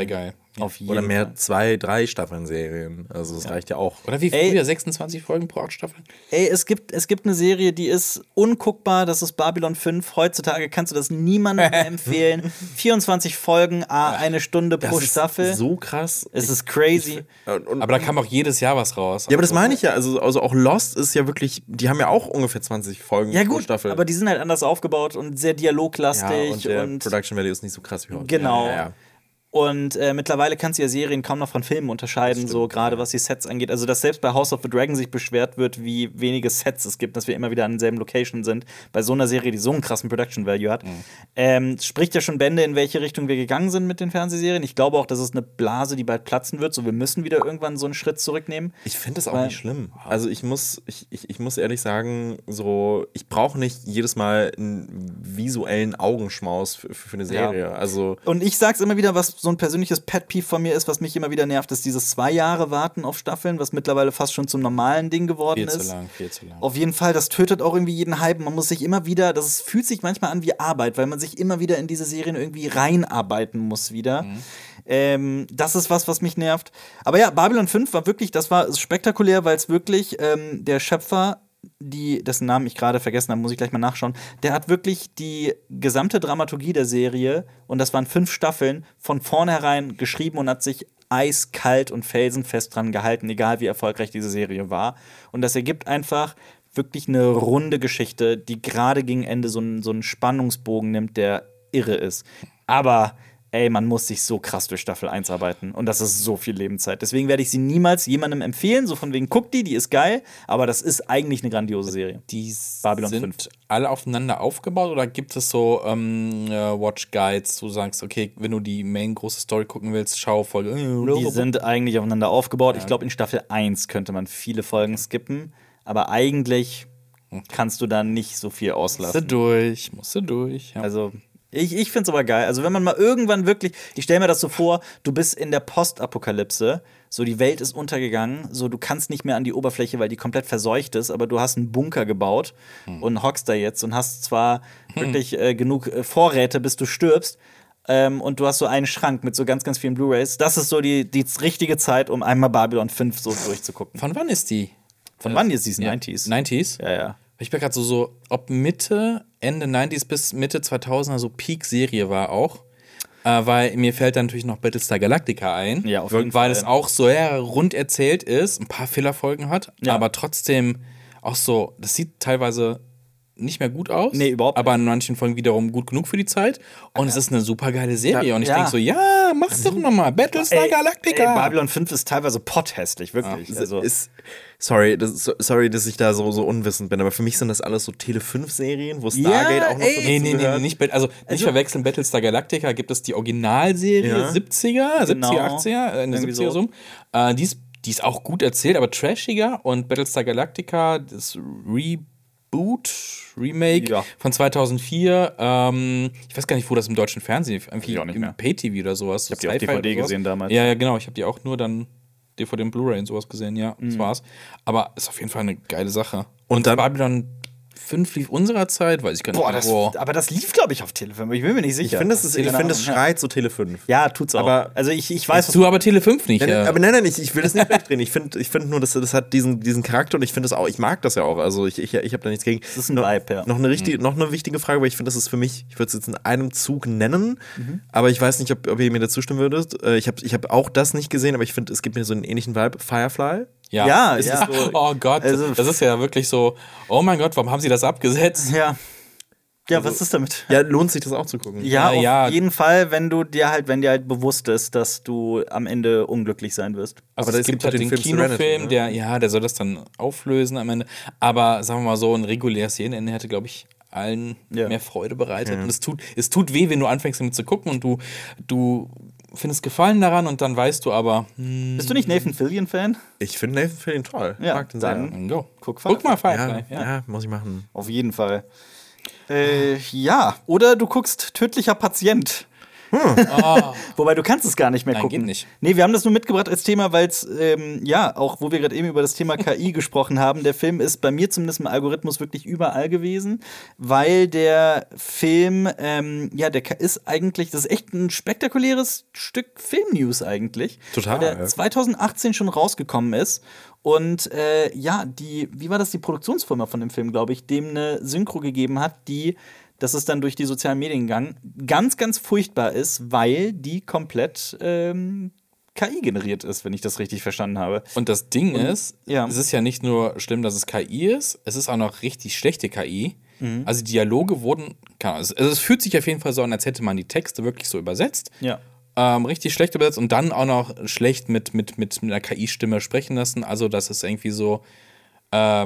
Auf jeden Oder mehr Fall. zwei, drei Staffeln Serien. Also das reicht ja auch. Oder wie Ey. früher, sechsundzwanzig Folgen pro acht Staffeln. Ey, es gibt, es gibt eine Serie, die ist unguckbar, das ist Babylon fünf. Heutzutage kannst du das niemandem mehr empfehlen. vierundzwanzig Folgen, ah, eine Stunde Das pro ist Staffel. so krass. Es ist crazy. Und, und, Aber da kam auch jedes Jahr was raus. ja, aber das meine ich ja. Also, also auch Lost ist ja wirklich, die haben ja auch ungefähr zwanzig Folgen Ja pro gut, Staffel. aber die sind halt anders aufgebaut und sehr ja, dialoglastig. und der und Production Value ist nicht so krass wie heute. Genau. Ja, ja, ja. Und äh, mittlerweile kannst du ja Serien kaum noch von Filmen unterscheiden, so gerade was die Sets angeht. Also, dass selbst bei House of the Dragon sich beschwert wird, wie wenige Sets es gibt, dass wir immer wieder an denselben Locations sind, bei so einer Serie, die so einen krassen Production Value hat. Ähm, spricht ja schon Bände, in welche Richtung wir gegangen sind mit den Fernsehserien. Ich glaube auch, das ist eine Blase, die bald platzen wird. So, wir müssen wieder irgendwann so einen Schritt zurücknehmen. Ich finde das auch Weil- nicht schlimm. Also ich muss, ich, ich, ich muss ehrlich sagen, so, ich brauche nicht jedes Mal einen visuellen Augenschmaus für, für eine Serie. Also Und ich sag's immer wieder, was so ein persönliches Pet-Peeve von mir ist, was mich immer wieder nervt, ist dieses zwei Jahre Warten auf Staffeln, was mittlerweile fast schon zum normalen Ding geworden viel ist. zu lang, viel zu lang. Auf jeden Fall, das tötet auch irgendwie jeden Hype. Man muss sich immer wieder, das ist, fühlt sich manchmal an wie Arbeit, weil man sich immer wieder in diese Serien irgendwie reinarbeiten muss wieder. Ähm, das ist was, was mich nervt. Aber ja, Babylon fünf war wirklich, das war spektakulär, weil es wirklich ähm, der Schöpfer, die, dessen Namen ich gerade vergessen habe, muss ich gleich mal nachschauen, der hat wirklich die gesamte Dramaturgie der Serie, und das waren fünf Staffeln, von vornherein geschrieben und hat sich eiskalt und felsenfest dran gehalten, egal wie erfolgreich diese Serie war. Und das ergibt einfach wirklich eine runde Geschichte, die gerade gegen Ende so einen, so einen Spannungsbogen nimmt, der irre ist. Aber ey, man muss sich so krass durch Staffel eins arbeiten. Und das ist so viel Lebenszeit. Deswegen werde ich sie niemals jemandem empfehlen. So von wegen, guck die, die ist geil. Aber das ist eigentlich eine grandiose Serie. Die Babylon sind fünf. alle aufeinander aufgebaut oder gibt es so ähm, äh, Watch Guides, wo du sagst, okay, wenn du die Main große Story gucken willst, schau Folge. Die sind eigentlich aufeinander aufgebaut. Ich glaube, in Staffel eins könnte man viele Folgen skippen. Aber eigentlich kannst du da nicht so viel musst du auslassen. durch, musst du durch. Ja. Also, ich, ich finde es aber geil. Also, wenn man mal irgendwann wirklich, ich stelle mir das so vor, du bist in der Postapokalypse, so die Welt ist untergegangen, so du kannst nicht mehr an die Oberfläche, weil die komplett verseucht ist, aber du hast einen Bunker gebaut und hockst da jetzt und hast zwar wirklich äh, genug äh, Vorräte, bis du stirbst. Ähm, und du hast so einen Schrank mit so ganz, ganz vielen Blu-Rays. Das ist so die, die richtige Zeit, um einmal Babylon fünf so durchzugucken. Von wann ist die? Von wann ist die? Ja. neunziger? neunziger? Ja, ja. Ich bin gerade so, so, ob Mitte, Ende neunziger bis Mitte zweitausender so Peak-Serie war auch. Äh, weil mir fällt dann natürlich noch Battlestar Galactica ein. Ja, auf jeden weil Fall. es auch so ja, rund erzählt ist, ein paar Fillerfolgen hat, Ja. aber trotzdem auch so, das sieht teilweise nicht mehr gut aus. Nee, überhaupt nicht. Aber in manchen Folgen wiederum gut genug für die Zeit. Und es ist eine super geile Serie. Ja, und ich ja. denke so, ja, mach's doch nochmal. Battlestar Ey, Galactica. ey, Babylon fünf ist teilweise potthässlich, wirklich. Also, ist, sorry, das, sorry, dass ich da so, so unwissend bin, aber für mich sind das alles so Tele fünf Serien, wo Stargate auch noch ey. so Nee, nee, nee, dazugehört. nee, nicht, Bet- also nicht verwechseln, Battlestar Galactica gibt es die Originalserie, Ja. siebziger, Genau. siebziger, achtziger, äh, in der Irgendwie siebziger so. so. Äh, die, ist, die ist auch gut erzählt, aber trashiger, und Battlestar Galactica, das Reboot, Remake Ja. von zweitausendvier, ähm, ich weiß gar nicht, wo das im deutschen Fernsehen, irgendwie ich auch nicht im mehr. Pay-T V oder sowas. Ich hab die auf D V D gesehen damals. Ja, ja, genau, ich habe die auch nur dann D V D und Blu-ray und sowas gesehen, ja, Mhm. das war's. Aber ist auf jeden Fall eine geile Sache. Und dann- Babylon fünf lief unserer Zeit, weiß ich gar nicht. boah, das, wo. aber das lief, glaube ich, auf Tele fünf. Ich bin mir nicht sicher. Ich finde, es ist- ich Keine finde, es Ahnung, schreit so Tele fünf. Ja, ja tut's auch. Aber- also, ich, ich weiß, Weißt du aber Tele fünf nicht. Nein, nein, ja. aber nein, nein, ich, ich will das nicht wegdrehen. Ich finde ich find nur, dass das hat diesen, diesen Charakter, und ich finde das auch, ich mag das ja auch. Also ich, ich, ich habe da nichts gegen. das ist ein Vibe, ja. Noch eine, richtige, noch eine wichtige Frage, weil ich finde, das ist für mich, ich würde es jetzt in einem Zug nennen, aber ich weiß nicht, ob, ob ihr mir da zustimmen würdet. Äh, Ich habe ich hab auch das nicht gesehen, aber ich finde, es gibt mir so einen ähnlichen Vibe. Firefly. ja, Ja, ist ja. es so, oh Gott, Also- das ist ja wirklich so, oh mein Gott, warum haben sie das abgesetzt? Ja. Ja, was ist damit? Ja, lohnt sich das auch zu gucken. Ja, Ja, auf ja. jeden Fall, wenn du dir halt, wenn dir halt bewusst ist, dass du am Ende unglücklich sein wirst. Also Aber es es gibt gibt halt halt den den Film Kinofilm, Serenity, ne? der, ja, der soll das dann auflösen am Ende. Aber sagen wir mal so, ein reguläres Serienende hätte, glaube ich, allen Ja. mehr Freude bereitet. Und es tut, es tut weh, wenn du anfängst damit zu gucken und du, du findest Gefallen daran und dann weißt du aber, hm, Bist du nicht Nathan Fillion-Fan? Ich finde Nathan Fillion toll. Ich Ja, mag den sehr. dann- go. Guck, Guck mal, Ja, Firefly. ja. Ja. muss ich machen. Auf jeden Fall. Äh, ja, oder du guckst Tödlicher Patient. Wobei du kannst es gar nicht mehr Nein, gucken. geht nicht. Nee, wir haben das nur mitgebracht als Thema, weil es, ähm, ja, auch wo wir gerade eben über das Thema K I gesprochen haben, der Film ist bei mir zumindest im Algorithmus wirklich überall gewesen, weil der Film, ähm, ja, der ist eigentlich, das ist echt ein spektakuläres Stück Filmnews eigentlich. Total, Weil der ja. zwanzig achtzehn schon rausgekommen ist. Und äh, ja, die, wie war das, die Produktionsfirma von dem Film, glaube ich, dem eine Synchro gegeben hat, die, das ist dann durch die sozialen Medien gegangen, ganz, ganz furchtbar ist, weil die komplett ähm, K I generiert ist, wenn ich das richtig verstanden habe. Und das Ding ist, ja. es ist ja nicht nur schlimm, dass es K I ist, es ist auch noch richtig schlechte K I. Mhm. Also die Dialoge wurden, keine Ahnung, also es fühlt sich auf jeden Fall so an, als hätte man die Texte wirklich so übersetzt. Ja. Ähm, richtig schlecht übersetzt und dann auch noch schlecht mit, mit, mit, mit einer K I-Stimme sprechen lassen. Also das ist irgendwie so, äh,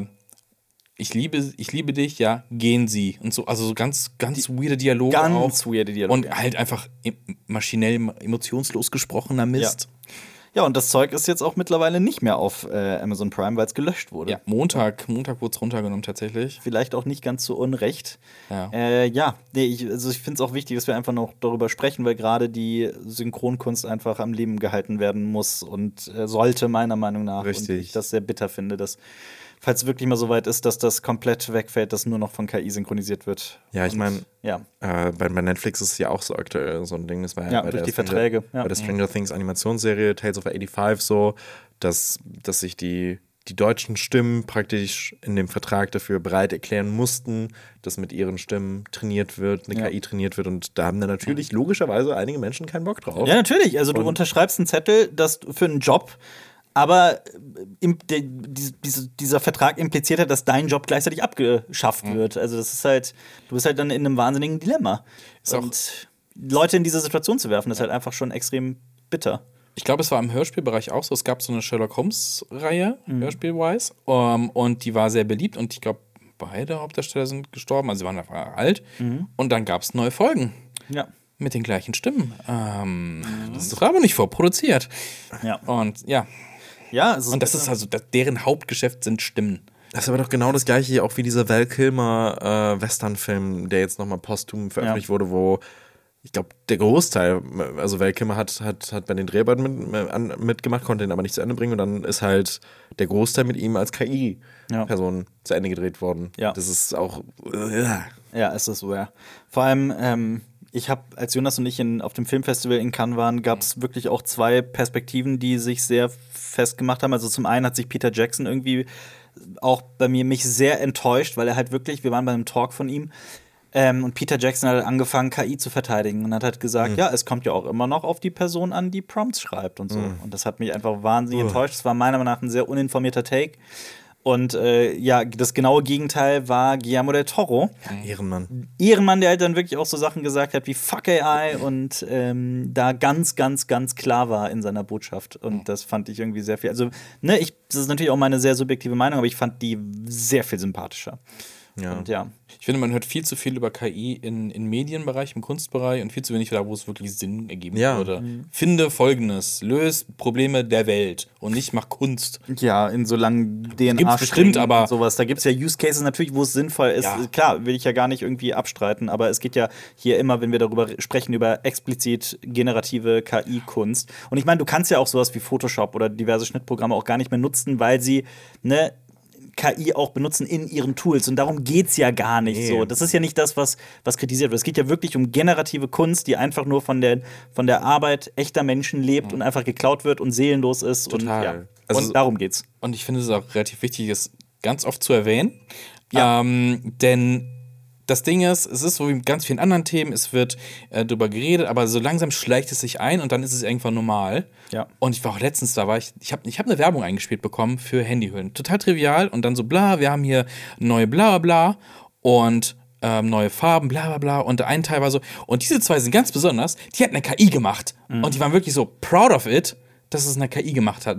ich liebe, ich liebe dich, ja, gehen Sie. Und so, also so ganz, ganz weirde Dialoge Ganz auch. weirde Dialoge. Und halt einfach em- maschinell, emotionslos gesprochener Mist. Ja, und das Zeug ist jetzt auch mittlerweile nicht mehr auf äh, Amazon Prime, weil es gelöscht wurde. Ja, Montag, Montag wurde es runtergenommen tatsächlich. Vielleicht auch nicht ganz zu Unrecht. Ja. Äh, ja, nee, ich, also ich finde es auch wichtig, dass wir einfach noch darüber sprechen, weil gerade die Synchronkunst einfach am Leben gehalten werden muss und äh, sollte, meiner Meinung nach. Richtig. Und ich das sehr bitter finde, dass, falls es wirklich mal so weit ist, dass das komplett wegfällt, dass nur noch von K I synchronisiert wird. Ja, ich Und, meine, ja. äh, bei, bei Netflix ist es ja auch so aktuell so ein Ding. Das war Ja, bei durch der die Stranger- Verträge, ja. Bei der Stranger Things Animationsserie Tales of eighty-five so, dass, dass sich die, die deutschen Stimmen praktisch in dem Vertrag dafür bereit erklären mussten, dass mit ihren Stimmen trainiert wird, eine Ja. K I trainiert wird. Und da haben dann natürlich logischerweise einige Menschen keinen Bock drauf. Ja, natürlich. Also du unterschreibst einen Zettel, dass du für einen Job, aber im, der, die, diese, dieser Vertrag impliziert halt, dass dein Job gleichzeitig abgeschafft wird. Also das ist halt, du bist halt dann in einem wahnsinnigen Dilemma. Ist auch- Und Leute in diese Situation zu werfen, ist halt einfach schon extrem bitter. Ich glaube, es war im Hörspielbereich auch so. Es gab so eine Sherlock Holmes-Reihe, Hörspielwise. Um, und die war sehr beliebt. Und ich glaube, beide Hauptdarsteller sind gestorben. Also sie waren einfach alt. Und dann gab es neue Folgen Ja. mit den gleichen Stimmen. Ähm, Das war aber nicht vorproduziert. Ja. Und ja, Ja, es ist und das ist also, das, deren Hauptgeschäft sind Stimmen. Das ist aber doch genau das gleiche hier auch wie dieser Val Kilmer äh, Western-Film, der jetzt nochmal posthum veröffentlicht wurde, wo ich glaube, der Großteil, also Val Kilmer hat, hat, hat bei den Dreharbeiten mit, an, mitgemacht, konnte ihn aber nicht zu Ende bringen und dann ist halt der Großteil mit ihm als K I-Person Ja. zu Ende gedreht worden. Ja. Das ist auch. Äh, Ja, es ist so, ja. Vor allem, ähm, ich habe, als Jonas und ich in, auf dem Filmfestival in Cannes waren, gab es wirklich auch zwei Perspektiven, die sich sehr festgemacht haben. Also zum einen hat sich Peter Jackson irgendwie auch bei mir mich sehr enttäuscht, weil er halt wirklich, wir waren bei einem Talk von ihm, ähm, und Peter Jackson hat angefangen, K I zu verteidigen und hat halt gesagt, ja, es kommt ja auch immer noch auf die Person an, die Prompts schreibt und so. Und das hat mich einfach wahnsinnig enttäuscht. Das war meiner Meinung nach ein sehr uninformierter Take. Und äh, ja, das genaue Gegenteil war Guillermo del Toro. Ehrenmann. Ehrenmann, der halt dann wirklich auch so Sachen gesagt hat wie Fuck A I und ähm, da ganz, ganz, ganz klar war in seiner Botschaft. Und das fand ich irgendwie sehr viel. Also, ne, ich, das ist natürlich auch meine sehr subjektive Meinung, aber ich fand die sehr viel sympathischer. Ja. Und ja. Ich finde, man hört viel zu viel über K I in, im Medienbereich, im Kunstbereich und viel zu wenig da, wo es wirklich Sinn ergeben Ja. würde. Finde Folgendes: Löst Probleme der Welt und nicht mach Kunst. Ja, in so langen D N A Gibt's bestimmt, aber- und sowas. Da gibt es ja Use Cases natürlich, wo es sinnvoll ist. Ja. Klar, will ich ja gar nicht irgendwie abstreiten, aber es geht ja hier immer, wenn wir darüber sprechen, über explizit generative K I-Kunst. Und ich meine, du kannst ja auch sowas wie Photoshop oder diverse Schnittprogramme auch gar nicht mehr nutzen, weil sie, ne, K I auch benutzen in ihren Tools. Und darum geht's ja gar nicht Nee. so. Das ist ja nicht das, was, was kritisiert wird. Es geht ja wirklich um generative Kunst, die einfach nur von der, von der Arbeit echter Menschen lebt und einfach geklaut wird und seelenlos ist. Total. Und, ja. Also- und darum geht's. Und ich finde es auch relativ wichtig, es ganz oft zu erwähnen. Ja. Ähm, denn das Ding ist, es ist so wie mit ganz vielen anderen Themen, es wird äh, drüber geredet, aber so langsam schleicht es sich ein und dann ist es irgendwann normal. Ja. Und ich war auch letztens, da war ich, ich habe ich hab eine Werbung eingespielt bekommen für Handyhüllen. Total trivial und dann so bla, wir haben hier neue bla bla und ähm, neue Farben, bla bla bla. Und ein Teil war so, und diese zwei sind ganz besonders, die hat eine K I gemacht. Und die waren wirklich so proud of it, dass es eine K I gemacht hat.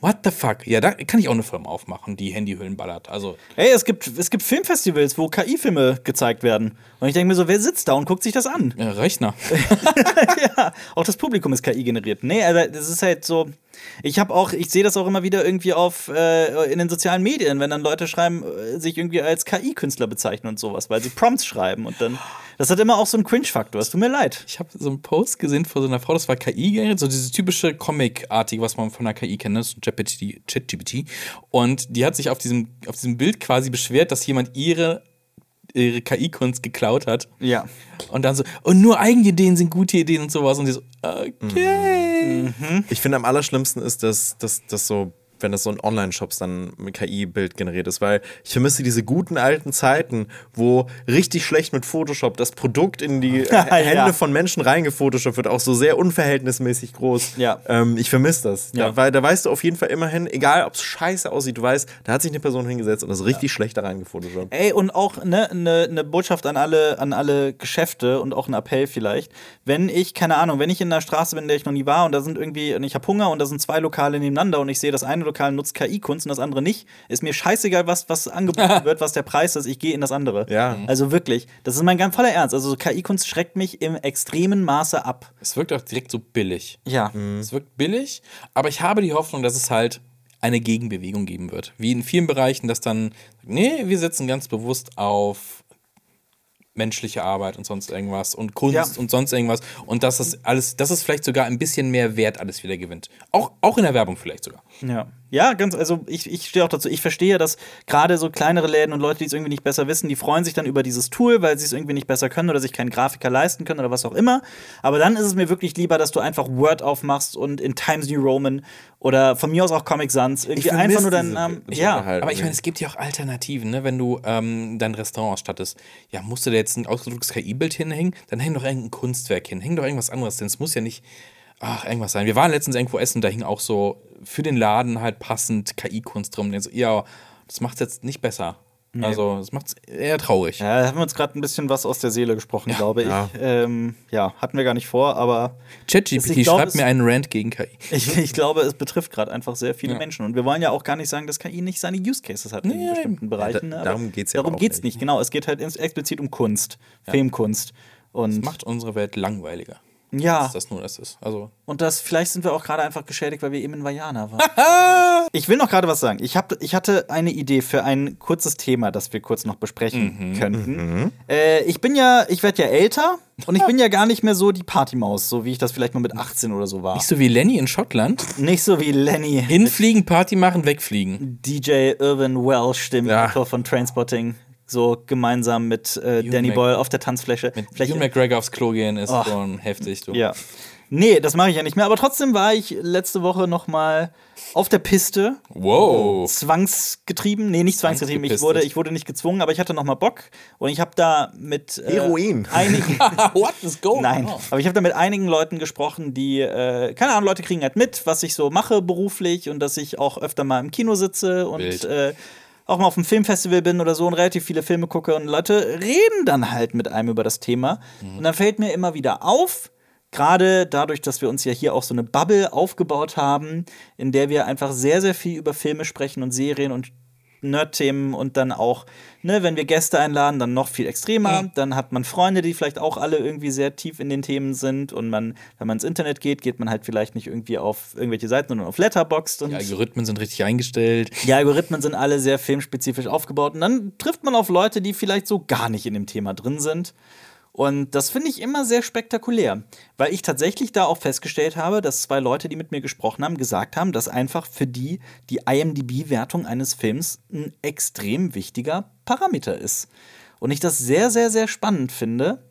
what the fuck? Ja, da kann ich auch eine Firma aufmachen, die Handyhüllen ballert. Also, Ey, es gibt, es gibt Filmfestivals, wo K I-Filme gezeigt werden. Und ich denke mir so, wer sitzt da und guckt sich das an? äh, Rechner. Ja, auch das Publikum ist K I generiert. Nee, aber das ist halt so. Ich habe auch, ich sehe das auch immer wieder irgendwie auf äh, in den sozialen Medien, wenn dann Leute schreiben, äh, sich irgendwie als K I-Künstler bezeichnen und sowas, weil sie Prompts schreiben und dann. Das hat immer auch so einen Cringe-Faktor. Es tut mir leid. Ich habe so einen Post gesehen von so einer Frau, das war K I generiert, so dieses typische Comic-artige, was man von der K I kennt, ne? So ChatGPT. Und die hat sich auf diesem, auf diesem Bild quasi beschwert, dass jemand ihre, ihre K I-Kunst geklaut hat. Ja. Und dann so, und nur Eigenideen sind gute Ideen und sowas. Und die so, okay. Ich finde, am allerschlimmsten ist, dass, dass, dass so, wenn das so in Online-Shops dann mit K I-Bild generiert ist, weil ich vermisse diese guten alten Zeiten, wo richtig schlecht mit Photoshop das Produkt in die Ja. Hände von Menschen reingefotoshoppt wird, auch so sehr unverhältnismäßig groß. Ja. Ähm, ich vermisse das. Ja. Da, weil da weißt du auf jeden Fall immerhin, egal ob es scheiße aussieht, du weißt, da hat sich eine Person hingesetzt und das richtig schlecht da reingefotoshoppt. Ey, und auch ne, ne, ne Botschaft an alle, an alle Geschäfte und auch ein Appell vielleicht. Wenn ich, keine Ahnung, wenn ich in einer Straße bin, in der ich noch nie war und da sind irgendwie, und ich habe Hunger und da sind zwei Lokale nebeneinander und ich sehe, das eine Lokal nutzt K I-Kunst und das andere nicht, ist mir scheißegal, was, was angeboten wird, was der Preis ist, ich gehe in das andere. Ja. Also wirklich, das ist mein ganz voller Ernst. Also K I-Kunst schreckt mich im extremen Maße ab. Es wirkt auch direkt so billig. Ja. Es wirkt billig, aber ich habe die Hoffnung, dass es halt eine Gegenbewegung geben wird. Wie in vielen Bereichen, dass dann, nee, wir setzen ganz bewusst auf menschliche Arbeit und sonst irgendwas und Kunst Ja. und sonst irgendwas und dass das alles, dass es vielleicht sogar ein bisschen mehr Wert alles wieder gewinnt. Auch, auch in der Werbung vielleicht sogar. Ja. Ja, ganz, also ich, ich stehe auch dazu. Ich verstehe, dass gerade so kleinere Läden und Leute, die es irgendwie nicht besser wissen, die freuen sich dann über dieses Tool, weil sie es irgendwie nicht besser können oder sich keinen Grafiker leisten können oder was auch immer. Aber dann ist es mir wirklich lieber, dass du einfach Word aufmachst und in Times New Roman oder von mir aus auch Comic Sans irgendwie vermiss einfach nur deinen diese Namen. Be- Ja. Unterhaltung. Aber ich meine, es gibt ja auch Alternativen, ne? Wenn du ähm, dein Restaurant ausstattest. Ja, musst du da jetzt ein ausgedrucktes K I-Bild hinhängen? Dann häng doch irgendein Kunstwerk hin. Häng doch irgendwas anderes hin. Es muss ja nicht, ach, irgendwas sein. Wir waren letztens irgendwo essen, da hing auch so für den Laden halt passend K I-Kunst drum. Und so, ja, das macht's jetzt nicht besser. Also, das macht's eher traurig. Ja, da haben wir uns gerade ein bisschen was aus der Seele gesprochen, glaube ich. Ja. Ähm, ja, hatten wir gar nicht vor, aber ChatGPT Ich glaub, schreibt es- mir einen Rant gegen K I. ich, ich glaube, es betrifft gerade einfach sehr viele Ja. Menschen. Und wir wollen ja auch gar nicht sagen, dass K I nicht seine Use Cases hat in Nee, bestimmten Bereichen. da- ne? darum Aber geht's ja Darum auch geht's nicht. nicht, genau. Es geht halt ins- explizit um Kunst, Filmkunst. Und Macht unsere Welt langweiliger. ja, Dass das nur das ist. Also, und das, vielleicht sind wir auch gerade einfach geschädigt, weil wir eben in Vajana waren. Ich will noch gerade was sagen. Ich, hab, ich hatte eine Idee für ein kurzes Thema, das wir kurz noch besprechen könnten. Äh, ich bin ja, ich werde ja älter und ich bin ja gar nicht mehr so die Partymaus, so wie ich das vielleicht mal mit achtzehn oder so war. nicht so wie Lenny in Schottland. Nicht so wie Lenny, Hinfliegen, Party machen, wegfliegen. D J Irvin Welsh, dem Ja. Autor von Trainspotting, so gemeinsam mit äh, Ewan Danny Mc- Boyle auf der Tanzfläche. Mit Vielleicht- Hugh McGregor aufs Klo gehen ist Oh. schon heftig, du. Ja. Nee, das mache ich ja nicht mehr. Aber trotzdem war ich letzte Woche noch mal auf der Piste. Wow. Zwangsgetrieben. Nee, nicht zwangsgetrieben. Ich Zwangsgepistet. wurde, ich wurde nicht gezwungen, aber ich hatte noch mal Bock. Und ich habe da mit äh, Heroin. einigen. What is going Nein, on? aber ich habe da mit einigen Leuten gesprochen, die, äh, keine Ahnung, Leute kriegen halt mit, was ich so mache beruflich und dass ich auch öfter mal im Kino sitze und Wild. äh, auch mal auf einem Filmfestival bin oder so und relativ viele Filme gucke und Leute reden dann halt mit einem über das Thema. Und dann fällt mir immer wieder auf, gerade dadurch, dass wir uns ja hier auch so eine Bubble aufgebaut haben, in der wir einfach sehr, sehr viel über Filme sprechen und Serien und Nerd-Themen und dann auch, ne, wenn wir Gäste einladen, dann noch viel extremer. Dann hat man Freunde, die vielleicht auch alle irgendwie sehr tief in den Themen sind und man, wenn man ins Internet geht, geht man halt vielleicht nicht irgendwie auf irgendwelche Seiten, sondern auf Letterboxd und Die Algorithmen sind richtig eingestellt. die Algorithmen sind alle sehr filmspezifisch aufgebaut und dann trifft man auf Leute, die vielleicht so gar nicht in dem Thema drin sind. Und das finde ich immer sehr spektakulär, weil ich tatsächlich da auch festgestellt habe, dass zwei Leute, die mit mir gesprochen haben, gesagt haben, dass einfach für die die I M D B-Wertung eines Films ein extrem wichtiger Parameter ist. Und ich das sehr, sehr, sehr spannend finde.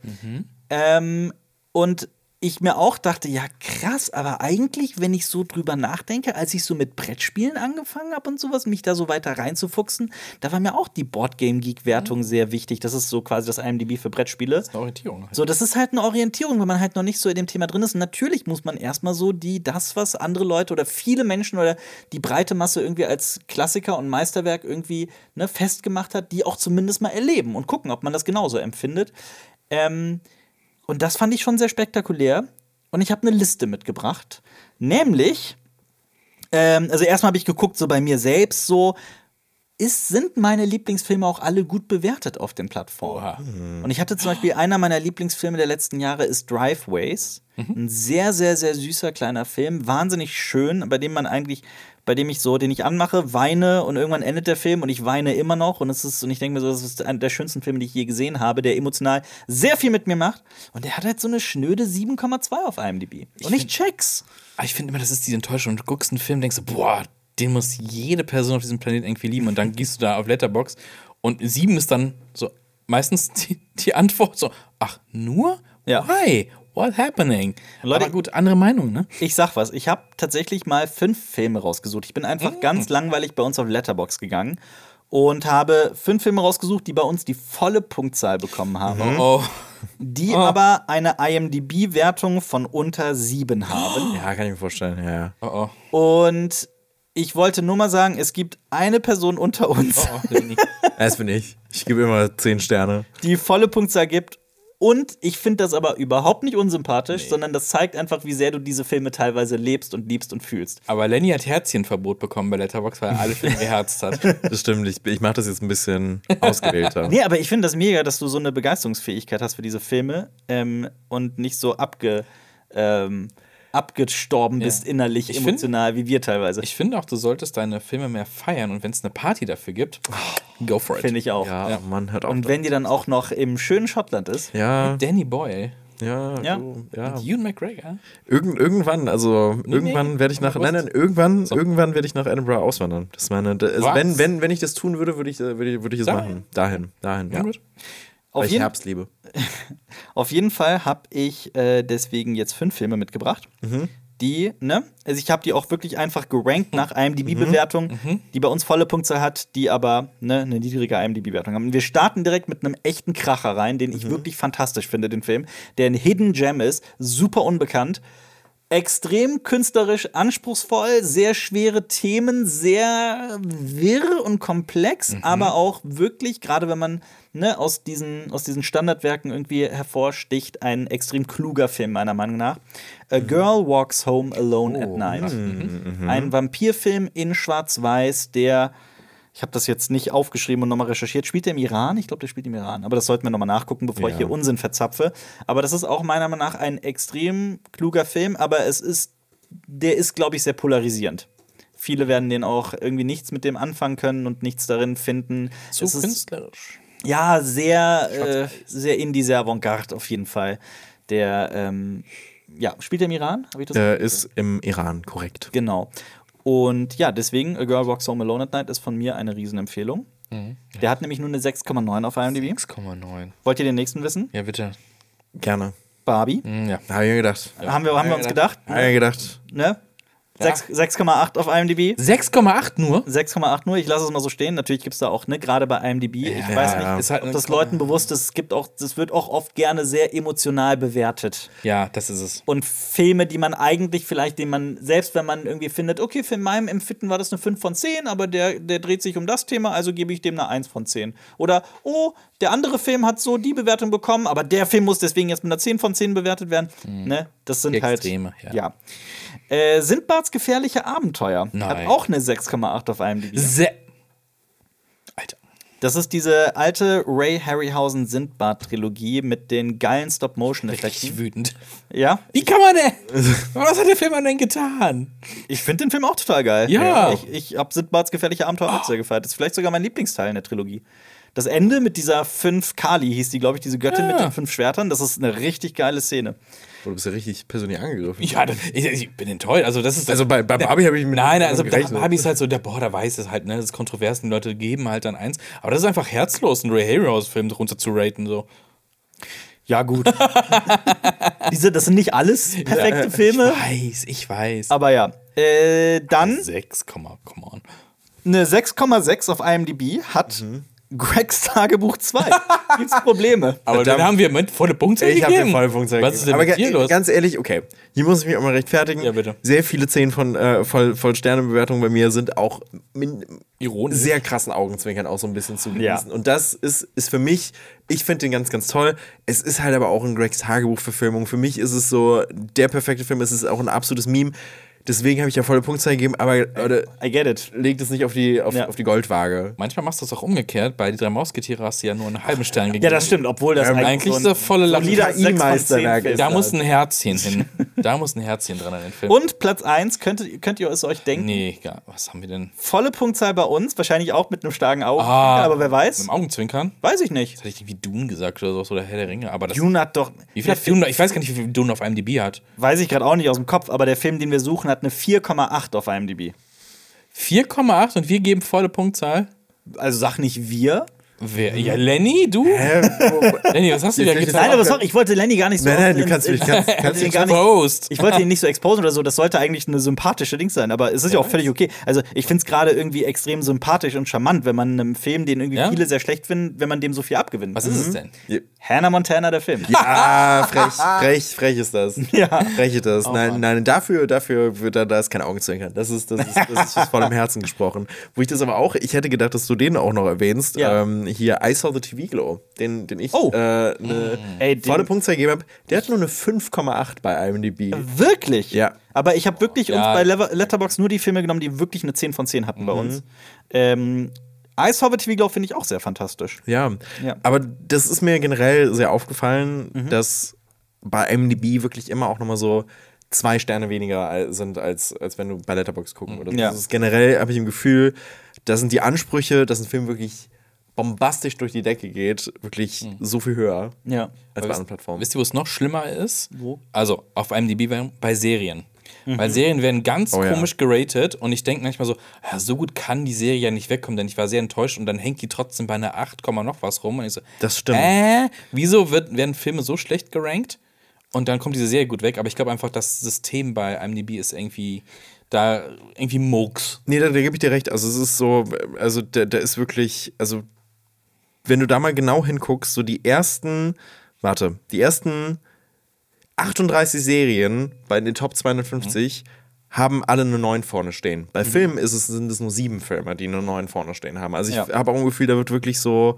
Ähm, und ich mir auch dachte, ja krass, aber eigentlich, wenn ich so drüber nachdenke, als ich so mit Brettspielen angefangen habe und sowas, mich da so weiter reinzufuchsen, da war mir auch die Boardgame-Geek-Wertung sehr wichtig. Das ist so quasi das I M D B für Brettspiele. Eine Orientierung. So, das ist halt eine Orientierung, wenn man halt noch nicht so in dem Thema drin ist. Und natürlich muss man erstmal so die, das, was andere Leute oder viele Menschen oder die breite Masse irgendwie als Klassiker und Meisterwerk irgendwie ne, festgemacht hat, die auch zumindest mal erleben und gucken, ob man das genauso empfindet. Ähm, und das fand ich schon sehr spektakulär. Und ich habe eine Liste mitgebracht. Nämlich Ähm, also erstmal habe ich geguckt, so bei mir selbst, so ist, sind meine Lieblingsfilme auch alle gut bewertet auf den Plattformen. Oha. Und ich hatte zum Beispiel, einer meiner Lieblingsfilme der letzten Jahre ist Driveways. Ein sehr, sehr, sehr süßer kleiner Film, wahnsinnig schön, bei dem man eigentlich, bei dem ich so, den ich anmache, weine und irgendwann endet der Film und ich weine immer noch und es ist, und ich denke mir so, das ist einer der schönsten Filme, die ich je gesehen habe, der emotional sehr viel mit mir macht. Und der hat halt so eine schnöde sieben Komma zwei auf IMDb. Und ich check's. Aber ich finde immer, das ist die Enttäuschung. Du guckst einen Film, denkst du, boah, den muss jede Person auf diesem Planeten irgendwie lieben. Und dann gehst du da auf Letterboxd und sieben ist dann so meistens die, die Antwort so, ach, nur? Ja. Why? What happening? Leute, Aber gut, andere Meinung, ne? Ich sag was, ich habe tatsächlich mal fünf Filme rausgesucht. Ich bin einfach Mm. ganz langweilig bei uns auf Letterboxd gegangen und habe fünf Filme rausgesucht, die bei uns die volle Punktzahl bekommen haben, Oh. die aber eine IMDb-Wertung von unter sieben haben. Ja, kann ich mir vorstellen, ja, ja. Oh, oh. Und ich wollte nur mal sagen, es gibt eine Person unter uns, Oh, Leni. Das bin ich. Ich gebe immer zehn Sterne. die volle Punktzahl gibt. Und ich finde das aber überhaupt nicht unsympathisch, sondern das zeigt einfach, wie sehr du diese Filme teilweise lebst und liebst und fühlst. Aber Lenny hat Herzchenverbot bekommen bei Letterboxd, weil er alle Filme geherzt hat. Das stimmt, ich, ich mache das jetzt ein bisschen ausgewählter. Nee, aber ich finde das mega, dass du so eine Begeisterungsfähigkeit hast für diese Filme ähm, und nicht so abge, ähm, abgestorben Ja. bist innerlich, Ich find- emotional, wie wir teilweise. Ich finde auch, du solltest deine Filme mehr feiern und wenn es eine Party dafür gibt, go for it. Finde ich auch. Ja, Ja. Mann, hört auf. Und wenn die dann auch noch im schönen Schottland ist. ja, Danny Boyle, ja, Ja. so, ja. Ewan McGregor. Irgend, irgendwann, also irgendwann werde ich nach, nein, nein, irgendwann, irgendwann werde ich nach Edinburgh auswandern. Das ist meine, also Was? wenn, wenn, wenn ich das tun würde, würde ich, äh, würde ich, würde ich es Dahin? machen. Dahin, dahin, ja. gut. Auf Weil ich jeden, Herbst liebe. auf jeden Fall habe ich äh, deswegen jetzt fünf Filme mitgebracht. Die, ne? Also ich habe die auch wirklich einfach gerankt nach IMDb-Bewertung, die bei uns volle Punktzahl hat, die aber ne, eine niedrige IMDb-Bewertung haben. Und wir starten direkt mit einem echten Kracher rein, den ich wirklich fantastisch finde, den Film, der ein Hidden Gem ist, super unbekannt. Extrem künstlerisch anspruchsvoll, sehr schwere Themen, sehr wirr und komplex, aber auch wirklich, gerade wenn man ne, aus, diesen, aus diesen Standardwerken irgendwie hervorsticht, ein extrem kluger Film, meiner Meinung nach. A Girl Walks Home Alone at Night. Ein Vampirfilm in Schwarz-Weiß, der, ich habe das jetzt nicht aufgeschrieben und nochmal recherchiert, spielt der im Iran? Ich glaube, der spielt im Iran. Aber das sollten wir nochmal nachgucken, bevor Ja. ich hier Unsinn verzapfe. Aber das ist auch meiner Meinung nach ein extrem kluger Film, aber es ist, der ist, glaube ich, sehr polarisierend. Viele werden den auch irgendwie nichts mit dem anfangen können und nichts darin finden. Zu Es ist, künstlerisch. ja, sehr, äh, sehr Indie, sehr Avantgarde auf jeden Fall. Der, ähm, ja, spielt er im Iran? Hab ich das Der richtig ist im Iran, korrekt. Genau. Und ja, deswegen, A Girl Walks Home Alone at Night ist von mir eine Riesenempfehlung. Der hat nämlich nur eine sechs Komma neun auf IMDb. sechs Komma neun. Wollt ihr den nächsten wissen? Ja, bitte. Gerne. Barbie. Hm, ja. Habe ich mir gedacht. Haben wir, haben wir uns gedacht? Habe ich mir gedacht. Ne? Sechs- sechs Komma acht auf IMDb. sechs Komma acht nur? sechs Komma acht nur, ich lasse es mal so stehen. Natürlich gibt es da auch, ne, gerade bei IMDb, ich Ja, weiß nicht, ja. Ist halt ob eine- das Leuten bewusst ist, es gibt auch, das wird auch oft gerne sehr emotional bewertet. Ja, das ist es. Und Filme, die man eigentlich vielleicht, den man, selbst wenn man irgendwie findet, okay, für meinem Empfinden war das eine fünf von zehn, aber der, der dreht sich um das Thema, also gebe ich dem eine eins von zehn. Oder, oh, der andere Film hat so die Bewertung bekommen, aber der Film muss deswegen jetzt mit einer zehn von zehn bewertet werden. Ne? Das sind Die halt. Extreme, ja. ja. Äh, Sindbads gefährliche Abenteuer hat Nein. auch eine sechs Komma acht auf IMDb. Se Alter. Das ist diese alte Ray Harryhausen Sindbad-Trilogie mit den geilen Richtig Stop-Motion-Effekten. wütend. Ja, Wie kann man denn? Was hat der Film denn getan? ich finde den Film auch total geil. Ja. Ich, ich habe Sindbads gefährliche Abenteuer auch sehr gefeiert. Das ist vielleicht sogar mein Lieblingsteil in der Trilogie. Das Ende mit dieser fünf Kali hieß die, glaube ich, diese Göttin Ja. mit den fünf Schwertern. Das ist eine richtig geile Szene. Oh, du bist ja richtig persönlich angegriffen. Ja, das- ich, ich bin enttäuscht. Also, das ist Also bei, bei Barbie habe ich mit Nein, also mit da, gerechnet. Barbie ist halt so, der, boah, da weiß es halt, ne, das ist kontrovers, die Leute geben halt dann eins. Aber das ist einfach herzlos, einen Ray Harryhausen-Film drunter zu raten, so. Ja, gut. Diese, das sind nicht alles perfekte Filme. Ich weiß, ich weiß. Aber ja. Äh, dann sechs, come on. eine sechs Komma sechs auf IMDb hat Mhm. Gregs Tagebuch zwei. Gibt's Probleme? Aber Verdammt. dann haben wir mit volle Punkte Ich habe gegeben. den vollen Punkt Was ist denn Aber mit ga- dir los? ganz ehrlich, okay. Hier muss ich mich auch mal rechtfertigen. Ja, bitte. Sehr viele zehn von äh, voll, voll Sterne-Bewertungen bei mir sind auch mit Ironisch. sehr krassen Augenzwinkern auch so ein bisschen zu Ja. genießen. Und das ist, ist für mich, ich finde den ganz, ganz toll. Es ist halt aber auch ein Gregs Tagebuch-Verfilmung. Für mich ist es so der perfekte Film. Es ist auch ein absolutes Meme. deswegen habe ich ja volle Punktzahl gegeben, aber oder, I get it. legt es nicht auf die, auf, Ja. auf die Goldwaage. Manchmal machst du es auch umgekehrt. Bei die drei Mausketiere hast du ja nur einen halben Stern gegeben. Ja, das stimmt, obwohl das Ähm, eigentlich so ist das volle Latte. solider sechs von zehn Meisterwerk Film ist Da ist. muss ein Herzchen hin. Da muss ein Herzchen dran an den Film. Und Platz eins, könnt, könnt ihr es euch denken? Nee, gar, was haben wir denn? Volle Punktzahl bei uns, wahrscheinlich auch mit einem starken Auge, Ah. aber wer Mit weiß? dem Augenzwinkern? Weiß ich nicht. Das hätte ich irgendwie Dune gesagt oder so, oder Herr der Ringe. Aber das, Dune hat doch, wie viel hat Dune? Ich weiß gar nicht, wie viel Dune auf IMDb hat. weiß ich gerade auch nicht aus dem Kopf, aber der Film, den wir suchen, hat eine vier Komma acht auf IMDb. vier Komma acht und wir geben volle Punktzahl. Also sag nicht wir. Wer? Ja, Lenny, du? Lenny, was hast du da Jetzt- getan? Nein, aber sorry, ich wollte Lenny gar nicht so. Nein, nein, du in- kannst in- mich kannst, kannst in- mich gar nicht, Prost. ich wollte ihn nicht so exposen oder so, das sollte eigentlich eine sympathische Ding sein, aber es ist ja auch völlig okay. Also ich finde es gerade irgendwie extrem sympathisch und charmant, wenn man einem Film, den irgendwie Ja? viele sehr schlecht finden, wenn man dem so viel abgewinnt. Was ist es denn? Hannah Montana, der Film. Ah, frech, frech, frech ist das. Ja. Frech ist das. nein, Mann. nein, dafür, dafür wird da, da ist kein Augenzwinkern. Das ist, das ist, das ist aus vollem Herzen gesprochen. Wo ich das aber auch, ich hätte gedacht, dass du den auch noch erwähnst. Ja. Ähm, hier, I Saw the T V Glow, den, den ich Oh. äh, eine Ey, den- volle Punktzahl gegeben habe. Der hat nur eine fünf Komma acht bei IMDb. Wirklich? Ja. Aber ich habe wirklich Ja. uns bei Lever- Letterboxd nur die Filme genommen, die wirklich eine zehn von zehn hatten Mhm. bei uns. Ähm, I Saw the T V Glow finde ich auch sehr fantastisch. Ja. Ja. aber das ist mir generell sehr aufgefallen, dass bei IMDb wirklich immer auch nochmal so zwei Sterne weniger al- sind, als, als wenn du bei Letterboxd gucken würdest. Ja. Das ist generell, habe ich im Gefühl, da sind die Ansprüche, dass ein Film wirklich bombastisch durch die Decke geht, wirklich so viel höher Ja. als bei wisst- anderen Plattformen. Wisst ihr, wo es noch schlimmer ist? Wo? Also auf IMDb bei- bei Serien. Weil Serien werden ganz Oh ja. komisch geratet und ich denke manchmal so, ja, so gut kann die Serie ja nicht wegkommen, denn ich war sehr enttäuscht und dann hängt die trotzdem bei einer acht, noch was rum und ich so, Das stimmt. äh, wieso wird, werden Filme so schlecht gerankt? Und dann kommt diese Serie gut weg, aber ich glaube einfach, das System bei IMDb ist irgendwie da irgendwie Murks. Nee, da, da gebe ich dir recht. Also es ist so, also der, der ist wirklich, also wenn du da mal genau hinguckst, so die ersten, warte, die ersten achtunddreißig Serien bei den Top zweihundertfünfzig haben alle eine neun vorne stehen. Bei Filmen ist es, sind es nur sieben Filme, die eine neun vorne stehen haben. Also ich Ja. habe auch ein Gefühl, da wird wirklich so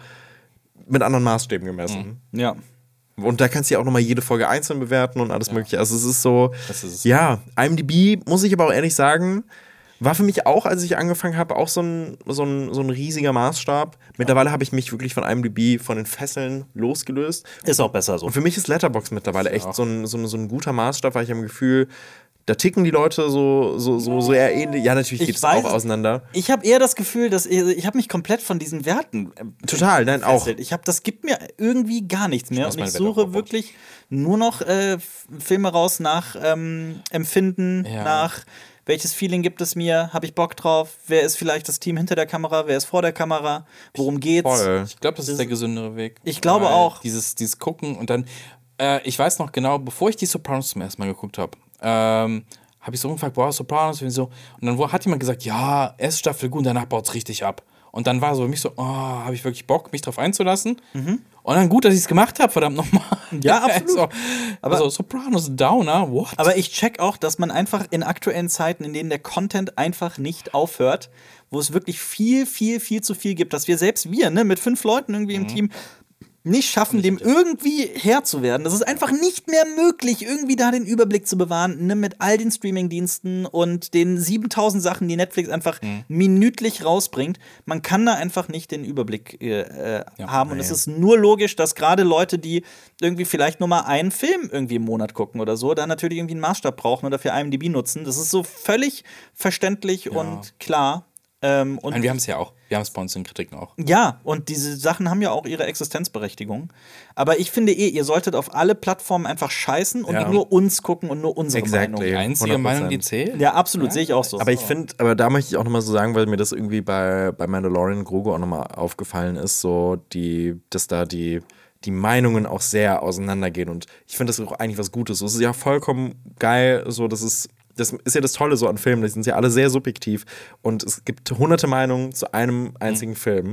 mit anderen Maßstäben gemessen. Ja. Und da kannst du ja auch nochmal jede Folge einzeln bewerten und alles mögliche. Also es ist so, Das ist es. ja, IMDb, muss ich aber auch ehrlich sagen, war für mich auch, als ich angefangen habe, auch so ein, so ein, so ein riesiger Maßstab. Mittlerweile habe ich mich wirklich von IMDb, von den Fesseln losgelöst. Ist auch besser so. Und für mich ist Letterboxd mittlerweile echt so ein, so, ein, so ein guter Maßstab, weil ich habe im Gefühl, da ticken die Leute so, so, so, so eher ähnlich. Ja, natürlich Ich geht es weiß- auch auseinander. Ich habe eher das Gefühl, dass ich, ich habe mich komplett von diesen Werten äh, Total, nein, auch. gefesselt. Ich habe, das gibt mir irgendwie gar nichts mehr Schmeiß und ich meine Wette auf suche Bord. wirklich nur noch äh, F- Filme raus nach ähm, Empfinden, Ja. nach welches Feeling gibt es mir, habe ich Bock drauf, wer ist vielleicht das Team hinter der Kamera, wer ist vor der Kamera, worum geht's? Voll. Ich glaube, das ist der gesündere Weg. Ich glaube Weil auch. Dieses, dieses Gucken und dann, äh, ich weiß noch genau, bevor ich die Sopranos zum ersten Mal geguckt habe, ähm, habe ich so gefragt, boah, Sopranos, und so. Und dann wo- hat jemand gesagt, ja, erste Staffel gut, danach baut es richtig ab. Und dann war so für mich so, oh, habe ich wirklich Bock, mich drauf einzulassen? Und dann gut, dass ich es gemacht habe, verdammt nochmal. Mhm. Ja, absolut. so, Aber- also Sopranos Downer, what? Aber ich check auch, dass man einfach in aktuellen Zeiten, in denen der Content einfach nicht aufhört, wo es wirklich viel, viel, viel zu viel gibt, dass wir selbst wir, ne, mit fünf Leuten irgendwie im Team nicht schaffen, dem irgendwie Herr zu werden. Das ist einfach nicht mehr möglich, irgendwie da den Überblick zu bewahren, ne, mit all den Streamingdiensten und den siebentausend Sachen, die Netflix einfach minütlich rausbringt. Man kann da einfach nicht den Überblick äh, äh, haben. Und es ist nur logisch, dass gerade Leute, die irgendwie vielleicht nur mal einen Film irgendwie im Monat gucken oder so, dann natürlich irgendwie einen Maßstab brauchen oder für IMDb nutzen. Das ist so völlig verständlich und klar. Ähm, und Nein, wir haben es ja auch. Wir haben es bei uns in Kritiken auch. ja, und diese Sachen haben ja auch ihre Existenzberechtigung. Aber ich finde eh, ihr solltet auf alle Plattformen einfach scheißen und Ja. nur uns gucken und nur unsere Exactly. Meinung. Die einzige hundert Meinung, die Prozent. zählt? Ja, absolut, sehe ich auch so. Aber ich finde, aber da möchte ich auch nochmal so sagen, weil mir das irgendwie bei, bei Mandalorian Grogu auch nochmal aufgefallen ist, so die, dass da die, die Meinungen auch sehr auseinandergehen. Und ich finde das auch eigentlich was Gutes. Es ist ja vollkommen geil, so dass es. Das ist ja das Tolle so an Filmen, die sind ja alle sehr subjektiv und es gibt hunderte Meinungen zu einem einzigen Film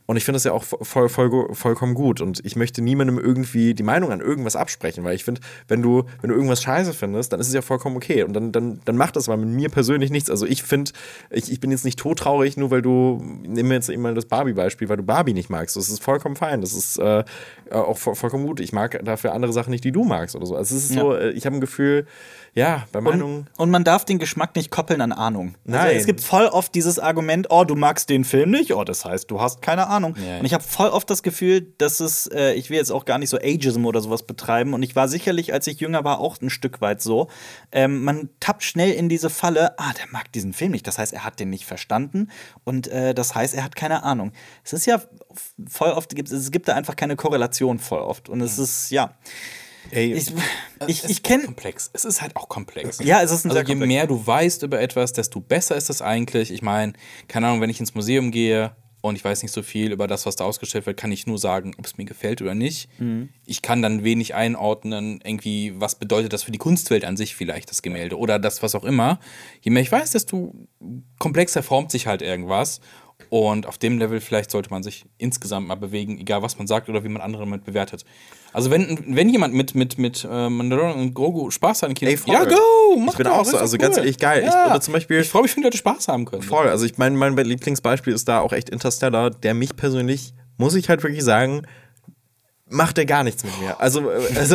Und ich finde das ja auch voll, voll, vollkommen gut. Und ich möchte niemandem irgendwie die Meinung an irgendwas absprechen, weil ich finde, wenn du, wenn du irgendwas scheiße findest, dann ist es ja vollkommen okay. Und dann, dann, dann macht das aber mit mir persönlich nichts. Also ich finde, ich, ich bin jetzt nicht todtraurig, nur weil du, nehmen wir jetzt eben mal das Barbie-Beispiel, weil du Barbie nicht magst. Das ist vollkommen fein. Das ist äh, auch voll, vollkommen gut. Ich mag dafür andere Sachen nicht, die du magst oder so. Also es ist Ja. so, äh, ich habe ein Gefühl, ja, bei Meinungen. Und, und man darf den Geschmack nicht koppeln an Ahnung. Also Nein. es gibt voll oft dieses Argument, oh, du magst den Film nicht, oh, das heißt, du hast keine Ahnung. Ja. Und ich habe voll oft das Gefühl, dass es, äh, ich will jetzt auch gar nicht so Ageism oder sowas betreiben. Und ich war sicherlich, als ich jünger war, auch ein Stück weit so. Ähm, man tappt schnell in diese Falle, ah, der mag diesen Film nicht. Das heißt, er hat den nicht verstanden. Und äh, das heißt, er hat keine Ahnung. Es ist ja voll oft, es gibt da einfach keine Korrelation voll oft. Und es ist, ja. Ey, Ich, Es ich, ist ich kenne. komplex. Es ist halt auch komplex. Ja, es ist ein Also sehr je komplex. mehr du weißt über etwas, desto besser ist das eigentlich. Ich meine, keine Ahnung, wenn ich ins Museum gehe und ich weiß nicht so viel über das, was da ausgestellt wird, kann ich nur sagen, ob es mir gefällt oder nicht. Mhm. Ich kann dann wenig einordnen, irgendwie, was bedeutet das für die Kunstwelt an sich vielleicht, das Gemälde oder das, was auch immer. Je mehr ich weiß, desto komplexer formt sich halt irgendwas. Und auf dem Level vielleicht sollte man sich insgesamt mal bewegen, egal was man sagt oder wie man andere damit bewertet. Also wenn, wenn jemand mit, mit, mit äh, Mandalorian und Grogu Spaß hat im Kino, Ey, voll. ja, go, mach Ich bin doch, auch ist so, doch also cool. ganz ehrlich, geil. Ich- Ja. oder zum Beispiel- ich freue mich, wenn Leute Spaß haben können. voll. Also ich meine, mein Lieblingsbeispiel ist da auch echt Interstellar, der mich persönlich, muss ich halt wirklich sagen, macht er gar nichts mit mir. Also, äh, also,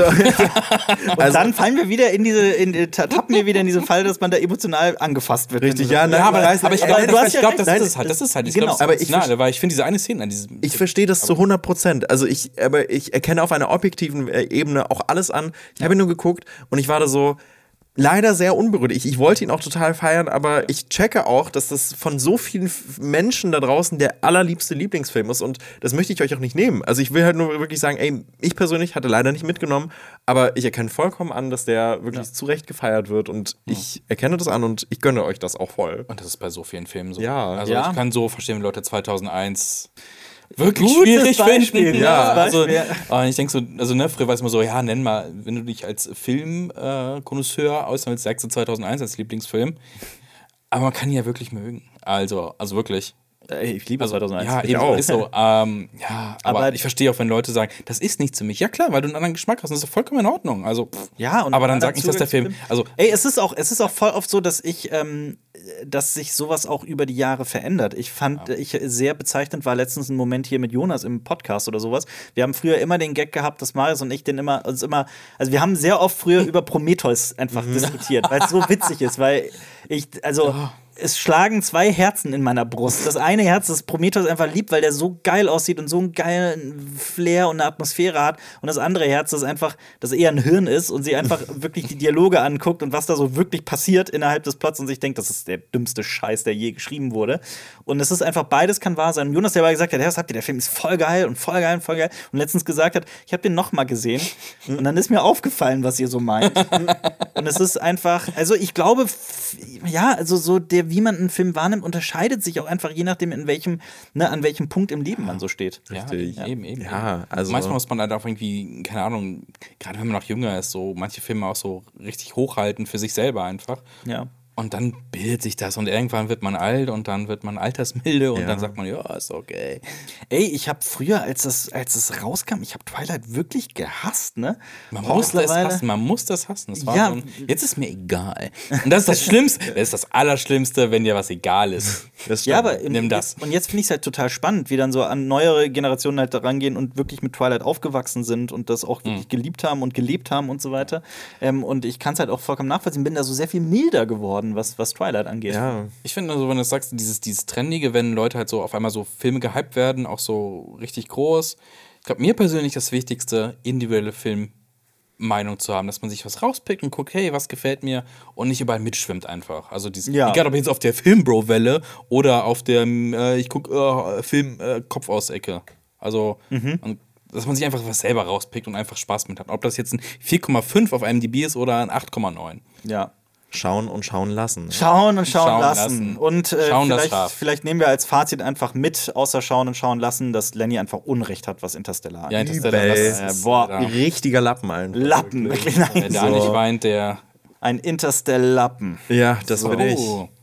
Und also dann fallen wir wieder in diese, in, äh, ta- tappen wir wieder in diese Falle, dass man da emotional angefasst wird. Richtig, Wenn ja, du- nein, Ja, aber, weiß aber ich nicht, glaube, aber du hast ich ja glaub, recht. das Nein, ist es halt. Das ist halt. Ich genau. glaube, Aber das ich Finale, weil ich finde diese eine Szene an diesem. ich verstehe das zu hundert Prozent. Also ich, aber ich erkenne auf einer objektiven äh, Ebene auch alles an. Ich habe ihn nur geguckt und ich war da so leider sehr unberührt. Ich, ich wollte ihn auch total feiern, aber ich checke auch, dass das von so vielen F- Menschen da draußen der allerliebste Lieblingsfilm ist und das möchte ich euch auch nicht nehmen. Also ich will halt nur wirklich sagen, ey, ich persönlich hatte leider nicht mitgenommen, aber ich erkenne vollkommen an, dass der wirklich zu Recht gefeiert wird und ich erkenne das an und ich gönne euch das auch voll. Und das ist bei so vielen Filmen so. Ja. Also Ja. ich kann so verstehen, wenn Leute zweitausendeins wirklich Gutes schwierig Beispiel, finden. gutes Ja, also Beispiel. und ich denke so, also ne, früher war es immer so, ja, nenn mal, wenn du dich als Filmkonnoisseur äh, auswählst, sagst du zweitausendeins als Lieblingsfilm. Aber man kann ihn ja wirklich mögen. Also, also wirklich. Ey, ich liebe Also, zweitausendeins. ja, Ich eben, auch. ist so. Ähm, ja, aber, Aber- ich verstehe auch, wenn Leute sagen, das ist nichts für mich. Ja klar, weil du einen anderen Geschmack hast und das ist doch vollkommen in Ordnung. Also, pff. Ja, und aber dann anderen sag nicht, dass der Film, Zugangsfilm- also Ey, es ist auch, es ist auch voll oft so, dass ich, ähm, dass sich sowas auch über die Jahre verändert. Ich fand, ich sehr bezeichnend war letztens ein Moment hier mit Jonas im Podcast oder sowas. Wir haben früher immer den Gag gehabt, dass Marius und ich den immer, uns immer, also wir haben sehr oft früher über Prometheus einfach diskutiert, weil es so witzig ist, weil ich, also es schlagen zwei Herzen in meiner Brust. Das eine Herz ist Prometheus einfach lieb, weil der so geil aussieht und so einen geilen Flair und eine Atmosphäre hat. Und das andere Herz ist einfach, dass eher ein Hirn ist und sie einfach wirklich die Dialoge anguckt und was da so wirklich passiert innerhalb des Plots und sich denkt, das ist der dümmste Scheiß, der je geschrieben wurde. Und es ist einfach, beides kann wahr sein. Und Jonas, der aber gesagt hat, ja, das habt ihr, der Film ist voll geil und voll geil und voll geil. Und letztens gesagt hat, ich habe den noch mal gesehen. Und dann ist mir aufgefallen, was ihr so meint. Und es ist einfach, also ich glaube, f- ja, also so der, wie man einen Film wahrnimmt, unterscheidet sich auch einfach je nachdem, in welchem, ne, an welchem Punkt im Leben man so steht. ja, Richtig. eben, eben. Ja, eben. also- Manchmal muss man halt auch irgendwie, keine Ahnung, gerade wenn man noch jünger ist, so manche Filme auch so richtig hochhalten für sich selber einfach. Ja. Und dann bildet sich das und irgendwann wird man alt und dann wird man altersmilde und Ja. dann sagt man, ja, ist okay. Ey, ich habe früher, als es, als es rauskam, ich habe Twilight wirklich gehasst, ne? Man muss das Mittlerweile- hassen, man muss das hassen. Das war Ja. so ein, jetzt ist mir egal. Und das ist das Schlimmste, das ist das Allerschlimmste, wenn dir was egal ist. Das Ja, stimmt. aber im, Nimm das. Jetzt, und jetzt finde ich es halt total spannend, wie dann so an neuere Generationen halt da rangehen und wirklich mit Twilight aufgewachsen sind und das auch wirklich geliebt haben und gelebt haben und so weiter. Ähm, und ich kann es halt auch vollkommen nachvollziehen, bin da so sehr viel milder geworden, was, was Twilight angeht. ja. Ich finde, also, wenn du sagst, dieses, dieses Trendige, wenn Leute halt so auf einmal so Filme gehypt werden, auch so richtig groß. Ich glaube, mir persönlich das Wichtigste, individuelle Filmmeinung zu haben, dass man sich was rauspickt und guckt, hey, was gefällt mir und nicht überall mitschwimmt einfach. Also dieses, Ja. egal ob jetzt auf der Film-Bro-Welle oder auf der, äh, ich guck, äh, Film äh, Kopf aus Ecke. Also, und, dass man sich einfach was selber rauspickt und einfach Spaß mit hat. Ob das jetzt ein vier Komma fünf auf IMDb ist oder ein acht Komma neun. Ja. Schauen und schauen lassen. Schauen und schauen, Schauen lassen. lassen. Und äh, Schauen das vielleicht, Schaf. vielleicht nehmen wir als Fazit einfach mit, außer schauen und schauen lassen, dass Lenny einfach Unrecht hat, was Interstellar Ja, angeht. Interstellar, Übel. das ist, Äh, boah, ja. Richtiger Lappen einfach. Lappen, wirklich. Wer da So. nicht weint, der. Ein Interstellappen. Ja, das So. bin ich. Oh.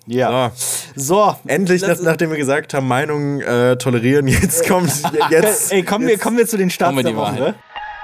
Ja. So. So. Endlich, nach, Das- nachdem wir gesagt haben, Meinungen äh, tolerieren, jetzt kommt jetzt. Ey, kommen wir, kommen wir zu den Starts Kommen wir der die Woche. Wahrheit.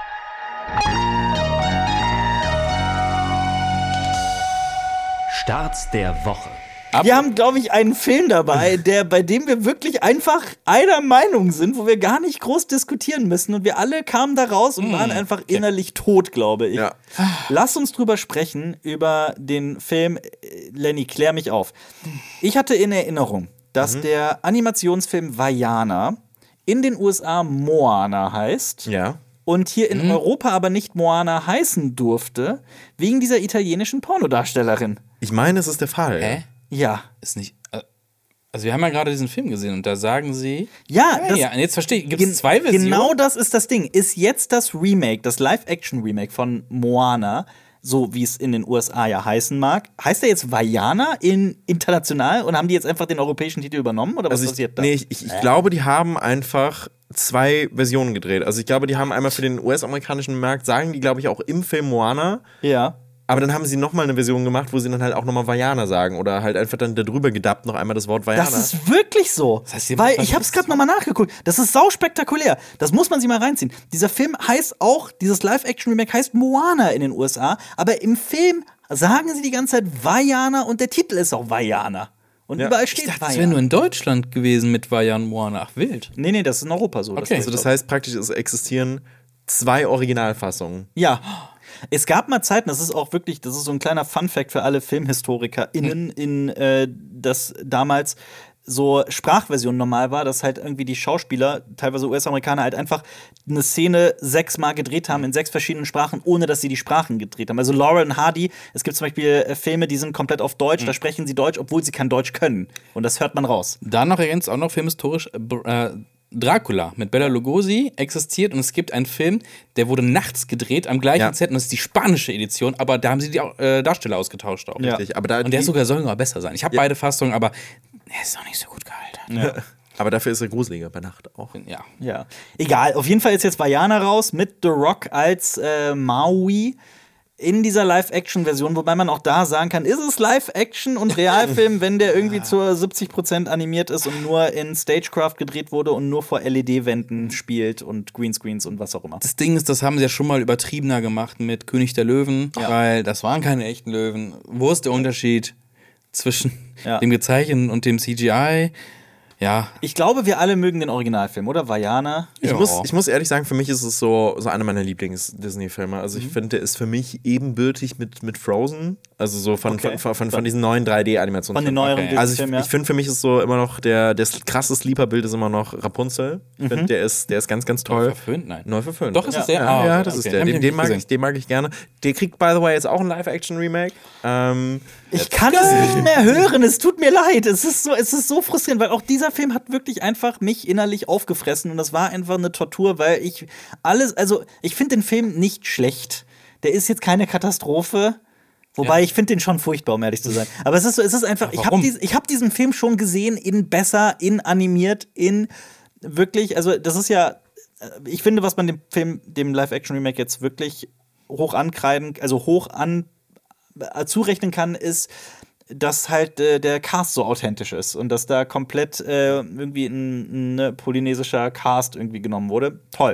Starts der Woche. Wir haben, glaube ich, einen Film dabei, der, bei dem wir wirklich einfach einer Meinung sind, wo wir gar nicht groß diskutieren müssen. Und wir alle kamen da raus und waren einfach innerlich tot, glaube ich. Ja. Lass uns drüber sprechen, über den Film. äh, Lenny, klär mich auf. Ich hatte in Erinnerung, dass der Animationsfilm Vaiana in den U S A Moana heißt. Ja. Und hier in Europa aber nicht Moana heißen durfte, wegen dieser italienischen Pornodarstellerin. Ich meine, es ist der Fall. Hä? Ja. Ist nicht. äh, Also, wir haben ja gerade diesen Film gesehen und da sagen sie. Ja, Ja, das, ja, und jetzt verstehe ich. Gibt gen- es zwei Versionen? Genau das ist das Ding. Ist jetzt das Remake, das Live-Action-Remake von Moana, so wie es in den U S A ja heißen mag, heißt er jetzt Vaiana in international und haben die jetzt einfach den europäischen Titel übernommen oder was Also ich, passiert da? nee, ich, ich, ich glaube, die haben einfach zwei Versionen gedreht. Also ich glaube, die haben einmal für den U S-amerikanischen Markt, sagen die, glaube ich, auch im Film Moana. Ja. Aber dann haben sie nochmal eine Version gemacht, wo sie dann halt auch nochmal Vaiana sagen. Oder halt einfach dann darüber gedubbt noch einmal das Wort Vaiana. Das ist wirklich so. Das heißt, ihr Weil macht ich was- hab's gerade nochmal nachgeguckt. Das ist sau spektakulär. Das muss man sich mal reinziehen. Dieser Film heißt auch, dieses Live-Action-Remake heißt Moana in den U S A. Aber im Film sagen sie die ganze Zeit Vaiana und der Titel ist auch Vaiana. Und Ja. überall Ich steht dachte, das wäre Vaiana. nur in Deutschland gewesen mit Vajan Moana. Ach, wild. Nee, nee, das ist in Europa so. Okay. also das heißt praktisch, es existieren zwei Originalfassungen. Ja. Es gab mal Zeiten, das ist auch wirklich, das ist so ein kleiner Fun-Fact für alle FilmhistorikerInnen, in äh, das damals so Sprachversion normal war, dass halt irgendwie die Schauspieler, teilweise U S-Amerikaner, halt einfach eine Szene sechsmal gedreht haben in sechs verschiedenen Sprachen, ohne dass sie die Sprachen gedreht haben. Also Laurel und Hardy, es gibt zum Beispiel äh, Filme, die sind komplett auf Deutsch, da sprechen sie Deutsch, obwohl sie kein Deutsch können. Und das hört man raus. Dann noch ergänzt auch noch filmhistorisch äh, Br- äh, Dracula mit Bela Lugosi existiert und es gibt einen Film, der wurde nachts gedreht am gleichen Ja. Set und das ist die spanische Edition, aber da haben sie die äh, Darsteller ausgetauscht auch. Ja. Richtig. Aber, da Und der die, sogar soll sogar besser sein. Ich habe Ja. beide Fassungen, aber er ist noch nicht so gut gealtert. aber dafür ist er gruseliger bei Nacht auch. Ja. Ja. Egal, auf jeden Fall ist jetzt Vaiana raus mit The Rock als äh, Maui in dieser Live-Action-Version, wobei man auch da sagen kann, ist es Live-Action und Realfilm, wenn der irgendwie zu siebzig Prozent animiert ist und nur in Stagecraft gedreht wurde und nur vor L E D-Wänden spielt und Greenscreens und was auch immer. Das Ding ist, das haben sie ja schon mal übertriebener gemacht mit König der Löwen, weil das waren keine echten Löwen. Wo ist der Unterschied zwischen Ja. dem Gezeichneten und dem C G I? Ja, Ich glaube, wir alle mögen den Originalfilm, oder? Vaiana. Ich, Ja. muss, ich muss ehrlich sagen, für mich ist es so, so einer meiner Lieblings-Disney-Filme. Also Mhm. ich finde, der ist für mich ebenbürtig mit, mit Frozen. Also so von, Okay. von, von, von diesen neuen drei D-Animationen. Von den neueren Okay. Also ich, Disney-Filmen, ja. ich finde, für mich ist so immer noch der, das krasse Sleeper-Bild ist immer noch Rapunzel. Ich Mhm. finde, der ist, der ist ganz, ganz toll. verföhnt, nein. Neu verföhnt. Doch, ist ja. es der? Ja, Ah, ja, okay. das ist Okay. der. Hab ich Den, nicht den, mag gesehen. ich, den mag ich gerne. Der kriegt, by the way, jetzt auch ein Live-Action-Remake. Ähm, Ich kann es nicht mehr hören, es tut mir leid. Es ist so, es ist so frustrierend, weil auch dieser Film hat wirklich einfach mich innerlich aufgefressen und das war einfach eine Tortur, weil ich alles, also ich finde den Film nicht schlecht. Der ist jetzt keine Katastrophe. Wobei, Ja. ich finde den schon furchtbar, um ehrlich zu sein. Aber es ist so, es ist einfach, ich habe warum? dies, ich hab diesen Film schon gesehen, in besser, in animiert, in wirklich, also das ist ja, äh, ich finde, was man dem Film, dem Live-Action-Remake jetzt wirklich hoch ankreiden, also hoch an äh, zurechnen kann, ist, dass halt äh, der Cast so authentisch ist und dass da komplett äh, irgendwie ein, ein ne, polynesischer Cast irgendwie genommen wurde. Toll.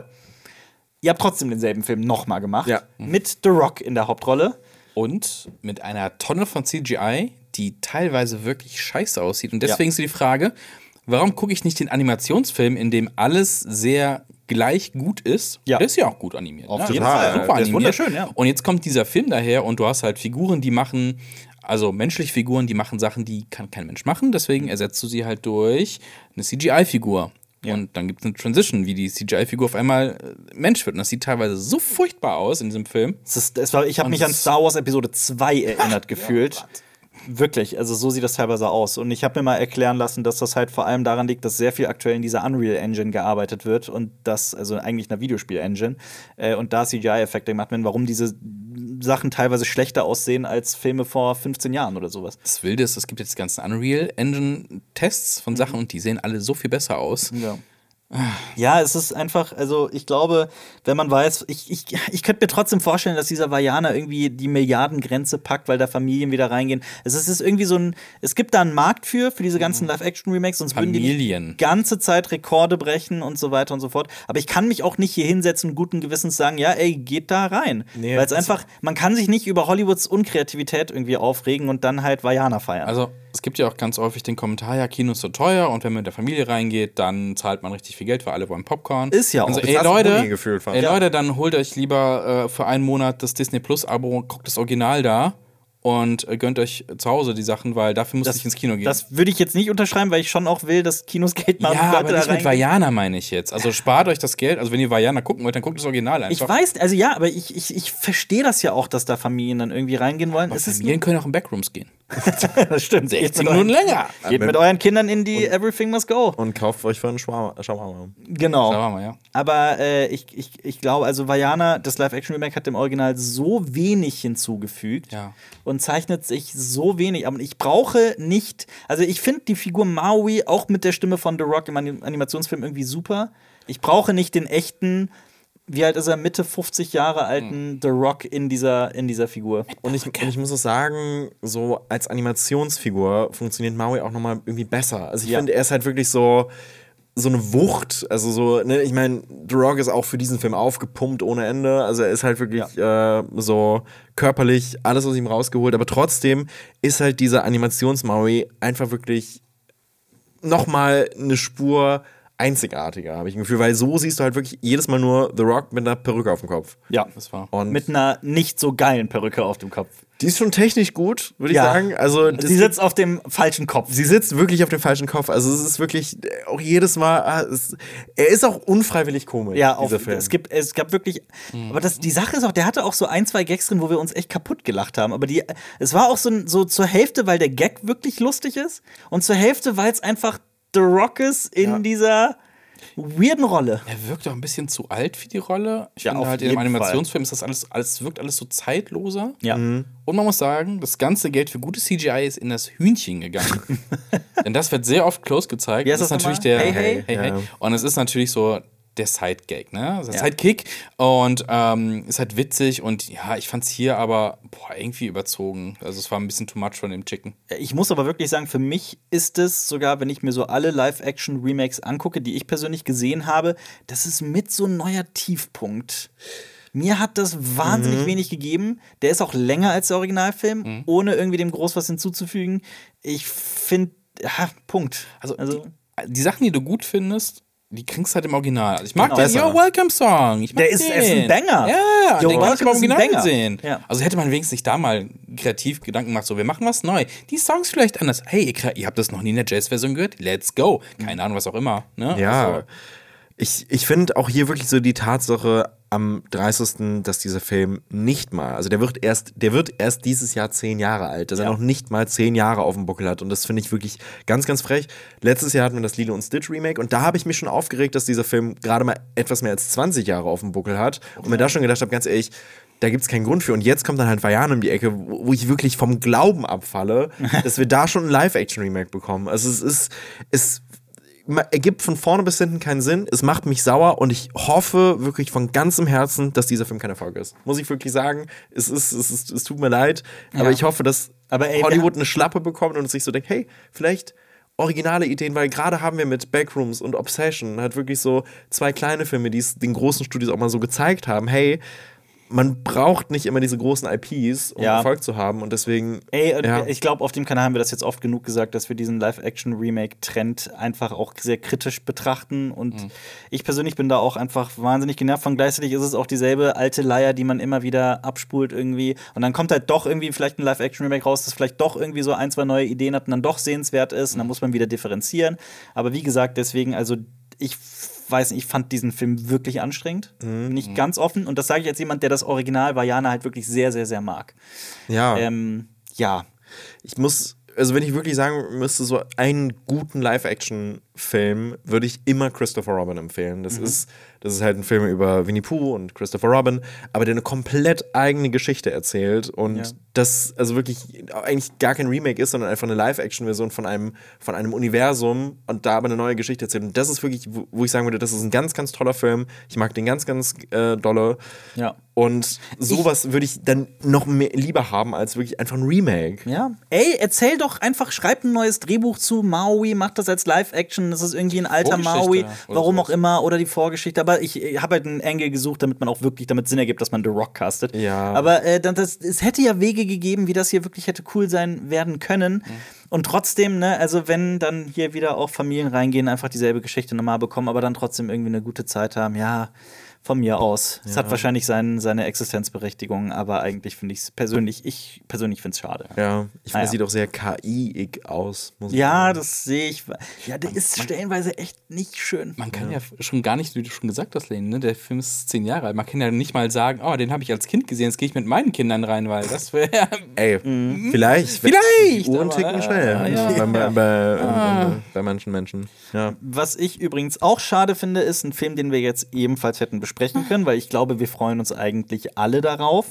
Ihr habt trotzdem denselben Film nochmal gemacht. Ja. Mit The Rock in der Hauptrolle. Und mit einer Tonne von C G I, die teilweise wirklich scheiße aussieht. Und deswegen ist die Frage, warum gucke ich nicht den Animationsfilm, in dem alles sehr gleich gut ist? Ja. Der ist ja auch gut animiert. Auf ne? jeden Also Fall. Super Der ist animiert. wunderschön, ja. Und jetzt kommt dieser Film daher und du hast halt Figuren, die machen, also menschliche Figuren, die machen Sachen, die kann kein Mensch machen. Deswegen ersetzt du sie halt durch eine C G I-Figur. Und dann gibt es eine Transition, wie die C G I-Figur auf einmal äh, Mensch wird. Und das sieht teilweise so furchtbar aus in diesem Film. Es ist, es war, ich habe Und mich an es- Star Wars Episode zwei erinnert gefühlt. Wirklich, also so sieht das teilweise aus. Und ich habe mir mal erklären lassen, dass das halt vor allem daran liegt, dass sehr viel aktuell in dieser Unreal Engine gearbeitet wird und das, also eigentlich einer Videospiel-Engine, äh, und da C G I-Effekte gemacht werden, warum diese Sachen teilweise schlechter aussehen als Filme vor fünfzehn Jahren oder sowas. Das Wilde ist, es gibt jetzt die ganzen Unreal Engine Tests von Sachen und die sehen alle so viel besser aus. Ja. Ja, es ist einfach, also ich glaube, wenn man weiß, ich, ich, ich könnte mir trotzdem vorstellen, dass dieser Vajana irgendwie die Milliardengrenze packt, weil da Familien wieder reingehen. Es ist, es ist irgendwie so ein, es gibt da einen Markt für, für diese ganzen Live-Action-Remakes, sonst würden die Familien. die ganze Zeit Rekorde brechen und so weiter und so fort. Aber ich kann mich auch nicht hier hinsetzen und guten Gewissens sagen, ja, ey, geht da rein. Nee, weil es das- einfach, man kann sich nicht über Hollywoods Unkreativität irgendwie aufregen und dann halt Vajana feiern. Also, es gibt ja auch ganz häufig den Kommentar, ja, Kino ist so teuer und wenn man mit der Familie reingeht, dann zahlt man richtig viel Geld, weil alle wollen Popcorn. Ist ja auch. Also, Das ey hast du Leute, nie gefühlt, fand ey ich. Leute, dann holt euch lieber äh, für einen Monat das Disney Plus Abo und guckt das Original da und äh, gönnt euch zu Hause die Sachen, weil dafür muss ich ins Kino gehen. Das würde ich jetzt nicht unterschreiben, weil ich schon auch will, dass Kinos Geld machen. ja, und Leute aber da nicht mit reingehen. Vajana meine ich jetzt. Also spart euch das Geld. Also wenn ihr Vajana gucken wollt, dann guckt das Original einfach. Ich weiß, also ja, aber ich, ich, ich verstehe das ja auch, dass da Familien dann irgendwie reingehen wollen. Es ist Familien können auch in Backrooms gehen. das stimmt. Geht sechzig mit Minuten euren- länger. Geht mit euren Kindern in die Everything Must Go. Und kauft euch für einen Shawarma. Shawarma. Genau. Da waren wir, ja. Aber äh, ich, ich, ich glaube, also Vajana, das Live-Action-Remake, hat dem Original so wenig hinzugefügt Ja. und zeichnet sich so wenig. Aber ich brauche nicht, also ich finde die Figur Maui auch mit der Stimme von The Rock im Anim- Animationsfilm irgendwie super. Ich brauche nicht den echten, wie alt ist er, Mitte fünfzig Jahre alten The Rock in dieser, in dieser Figur. Und ich, und ich muss auch sagen, so als Animationsfigur funktioniert Maui auch nochmal irgendwie besser. Also ich Ja. finde, er ist halt wirklich so, so eine Wucht. Also so, ne, ich meine, The Rock ist auch für diesen Film aufgepumpt ohne Ende. Also er ist halt wirklich äh, so körperlich alles aus ihm rausgeholt. Aber trotzdem ist halt dieser Animations-Maui einfach wirklich nochmal eine Spur einzigartiger, habe ich ein Gefühl. Weil so siehst du halt wirklich jedes Mal nur The Rock mit einer Perücke auf dem Kopf. Ja, Das war. Und mit einer nicht so geilen Perücke auf dem Kopf. die ist schon technisch gut, würde ich Ja. sagen. Also das- Sie sitzt auf dem falschen Kopf. Sie sitzt wirklich auf dem falschen Kopf. Also es ist wirklich äh, auch jedes Mal. ah, Es, er ist auch unfreiwillig komisch. Ja, auch, dieser Film. es gibt, es gab wirklich, aber das, die Sache ist auch, der hatte auch so ein, zwei Gags drin, wo wir uns echt kaputt gelacht haben. Aber die, es war auch so, so zur Hälfte, weil der Gag wirklich lustig ist und zur Hälfte, weil es einfach The Rock ist in Ja. dieser weirden Rolle. Er wirkt auch ein bisschen zu alt für die Rolle. Ich Ja, finde auf halt, in einem jeden Animationsfilm ist das alles, alles, wirkt alles so zeitloser. Ja. Und man muss sagen, das ganze Geld für gutes C G I ist in das Hühnchen gegangen. Denn das wird sehr oft close gezeigt. Wie heißt das ist das natürlich nochmal? der Hey, hey? hey, hey. Ja. Und es ist natürlich so der Sidegag, ne? Der Ja. Sidekick. Und ähm, ist halt witzig. Und ja, ich fand's hier aber boah, irgendwie überzogen. Also es war ein bisschen too much von dem Chicken. Ich muss aber wirklich sagen, für mich ist es sogar, wenn ich mir so alle Live-Action-Remakes angucke, die ich persönlich gesehen habe, das ist mit so ein neuer Tiefpunkt. Mir hat das wahnsinnig wenig gegeben. Der ist auch länger als der Originalfilm, ohne irgendwie dem groß was hinzuzufügen. Ich finde, ja, Punkt. Also, Also, die, die Sachen, die du gut findest, die kriegst du halt im Original. Also ich mag Genau. den Yo Welcome Song. Ich mag Der ist- den. er ist ein Banger. Ja, Yo den kann ich im Welcome ist ein Original Banger. sehen. Ja. Also hätte man wenigstens sich da mal kreativ Gedanken gemacht, so wir machen was neu. Die Songs vielleicht anders. Hey, ihr, ihr habt das noch nie in der Jazz-Version gehört? Let's go. Keine Ahnung, was auch immer. Ne? Ja. Also, Ich, ich finde auch hier wirklich so die Tatsache am dreißigsten, dass dieser Film nicht mal, also der wird erst, der wird erst dieses Jahr zehn Jahre alt, dass Ja. er noch nicht mal zehn Jahre auf dem Buckel hat. Und das finde ich wirklich ganz, ganz frech. Letztes Jahr hatten wir das Lilo und Stitch Remake und da habe ich mich schon aufgeregt, dass dieser Film gerade mal etwas mehr als zwanzig Jahre auf dem Buckel hat. Und mir da schon gedacht habe, ganz ehrlich, da gibt es keinen Grund für. Und jetzt kommt dann halt Vajana um die Ecke, wo wo ich wirklich vom Glauben abfalle, dass wir da schon ein Live-Action-Remake bekommen. Also es ist, es ergibt von vorne bis hinten keinen Sinn. Es macht mich sauer und ich hoffe wirklich von ganzem Herzen, dass dieser Film kein Erfolg ist. Muss ich wirklich sagen. Es, ist, es, ist, es tut mir leid, aber ich hoffe, dass Aber ey, wir Hollywood eine Schlappe bekommt und sich so denkt, hey, vielleicht originale Ideen, weil gerade haben wir mit Backrooms und Obsession halt wirklich so zwei kleine Filme, die es den großen Studios auch mal so gezeigt haben, hey, man braucht nicht immer diese großen I Ps, um Ja. Erfolg zu haben und deswegen ey, und ja. ich glaube, auf dem Kanal haben wir das jetzt oft genug gesagt, dass wir diesen Live-Action-Remake-Trend einfach auch sehr kritisch betrachten. Und Mhm. ich persönlich bin da auch einfach wahnsinnig genervt von. Gleichzeitig ist es auch dieselbe alte Leier, die man immer wieder abspult irgendwie. Und dann kommt halt doch irgendwie vielleicht ein Live-Action-Remake raus, das vielleicht doch irgendwie so ein, zwei neue Ideen hat und dann doch sehenswert ist. Und dann muss man wieder differenzieren. Aber wie gesagt, deswegen, also ich weiß nicht, ich fand diesen Film wirklich anstrengend. Nicht ganz offen. Und das sage ich als jemand, der das Original Vajana halt wirklich sehr, sehr, sehr mag. ja. Ähm, ja. Ich muss, also wenn ich wirklich sagen müsste, so einen guten Live-Action-Film würde ich immer Christopher Robin empfehlen. Das, ist, Das ist halt ein Film über Winnie Pooh und Christopher Robin, aber der eine komplett eigene Geschichte erzählt und Ja. das also wirklich eigentlich gar kein Remake ist, sondern einfach eine Live-Action-Version von einem, von einem Universum und da aber eine neue Geschichte erzählt. Und das ist wirklich, wo, wo ich sagen würde, das ist ein ganz, ganz toller Film. Ich mag den ganz, ganz äh, dolle. Ja. Und sowas würde ich dann noch mehr lieber haben als wirklich einfach ein Remake. Ja. Ey, erzähl doch einfach, schreib ein neues Drehbuch zu Maui, mach das als Live-Action, das ist irgendwie ein alter Vorgeschichte Maui, oder warum sowas. auch immer, oder die Vorgeschichte. Aber ich, ich habe halt einen Angle gesucht, damit man auch wirklich damit Sinn ergibt, dass man The Rock castet. Ja. Aber äh, dann, das, es hätte ja Wege gegeben, wie das hier wirklich hätte cool sein werden können. Und trotzdem, ne, also wenn dann hier wieder auch Familien reingehen, einfach dieselbe Geschichte nochmal bekommen, aber dann trotzdem irgendwie eine gute Zeit haben, ja. Von mir aus. Es hat wahrscheinlich sein, seine Existenzberechtigung, aber eigentlich finde ich es persönlich, ich persönlich finde es schade. Ja, ich finde, Naja. das sieht auch sehr K I-ig aus. Muss ich Ja, sagen. das sehe ich. Ja, der ist stellenweise echt nicht schön. Man kann ja. schon gar nicht, wie du schon gesagt hast, Lene, ne? Der Film ist zehn Jahre alt. Man kann ja nicht mal sagen, oh, den habe ich als Kind gesehen, jetzt gehe ich mit meinen Kindern rein, weil das wäre. Ey, vielleicht. wenn- Vielleicht, Die Uhren aber, ticken schnell. äh, ja. Bei, bei, bei, bei, bei manchen Menschen. Ja. Was ich übrigens auch schade finde, ist ein Film, den wir jetzt ebenfalls hätten besprechen können, weil ich glaube, wir freuen uns eigentlich alle darauf,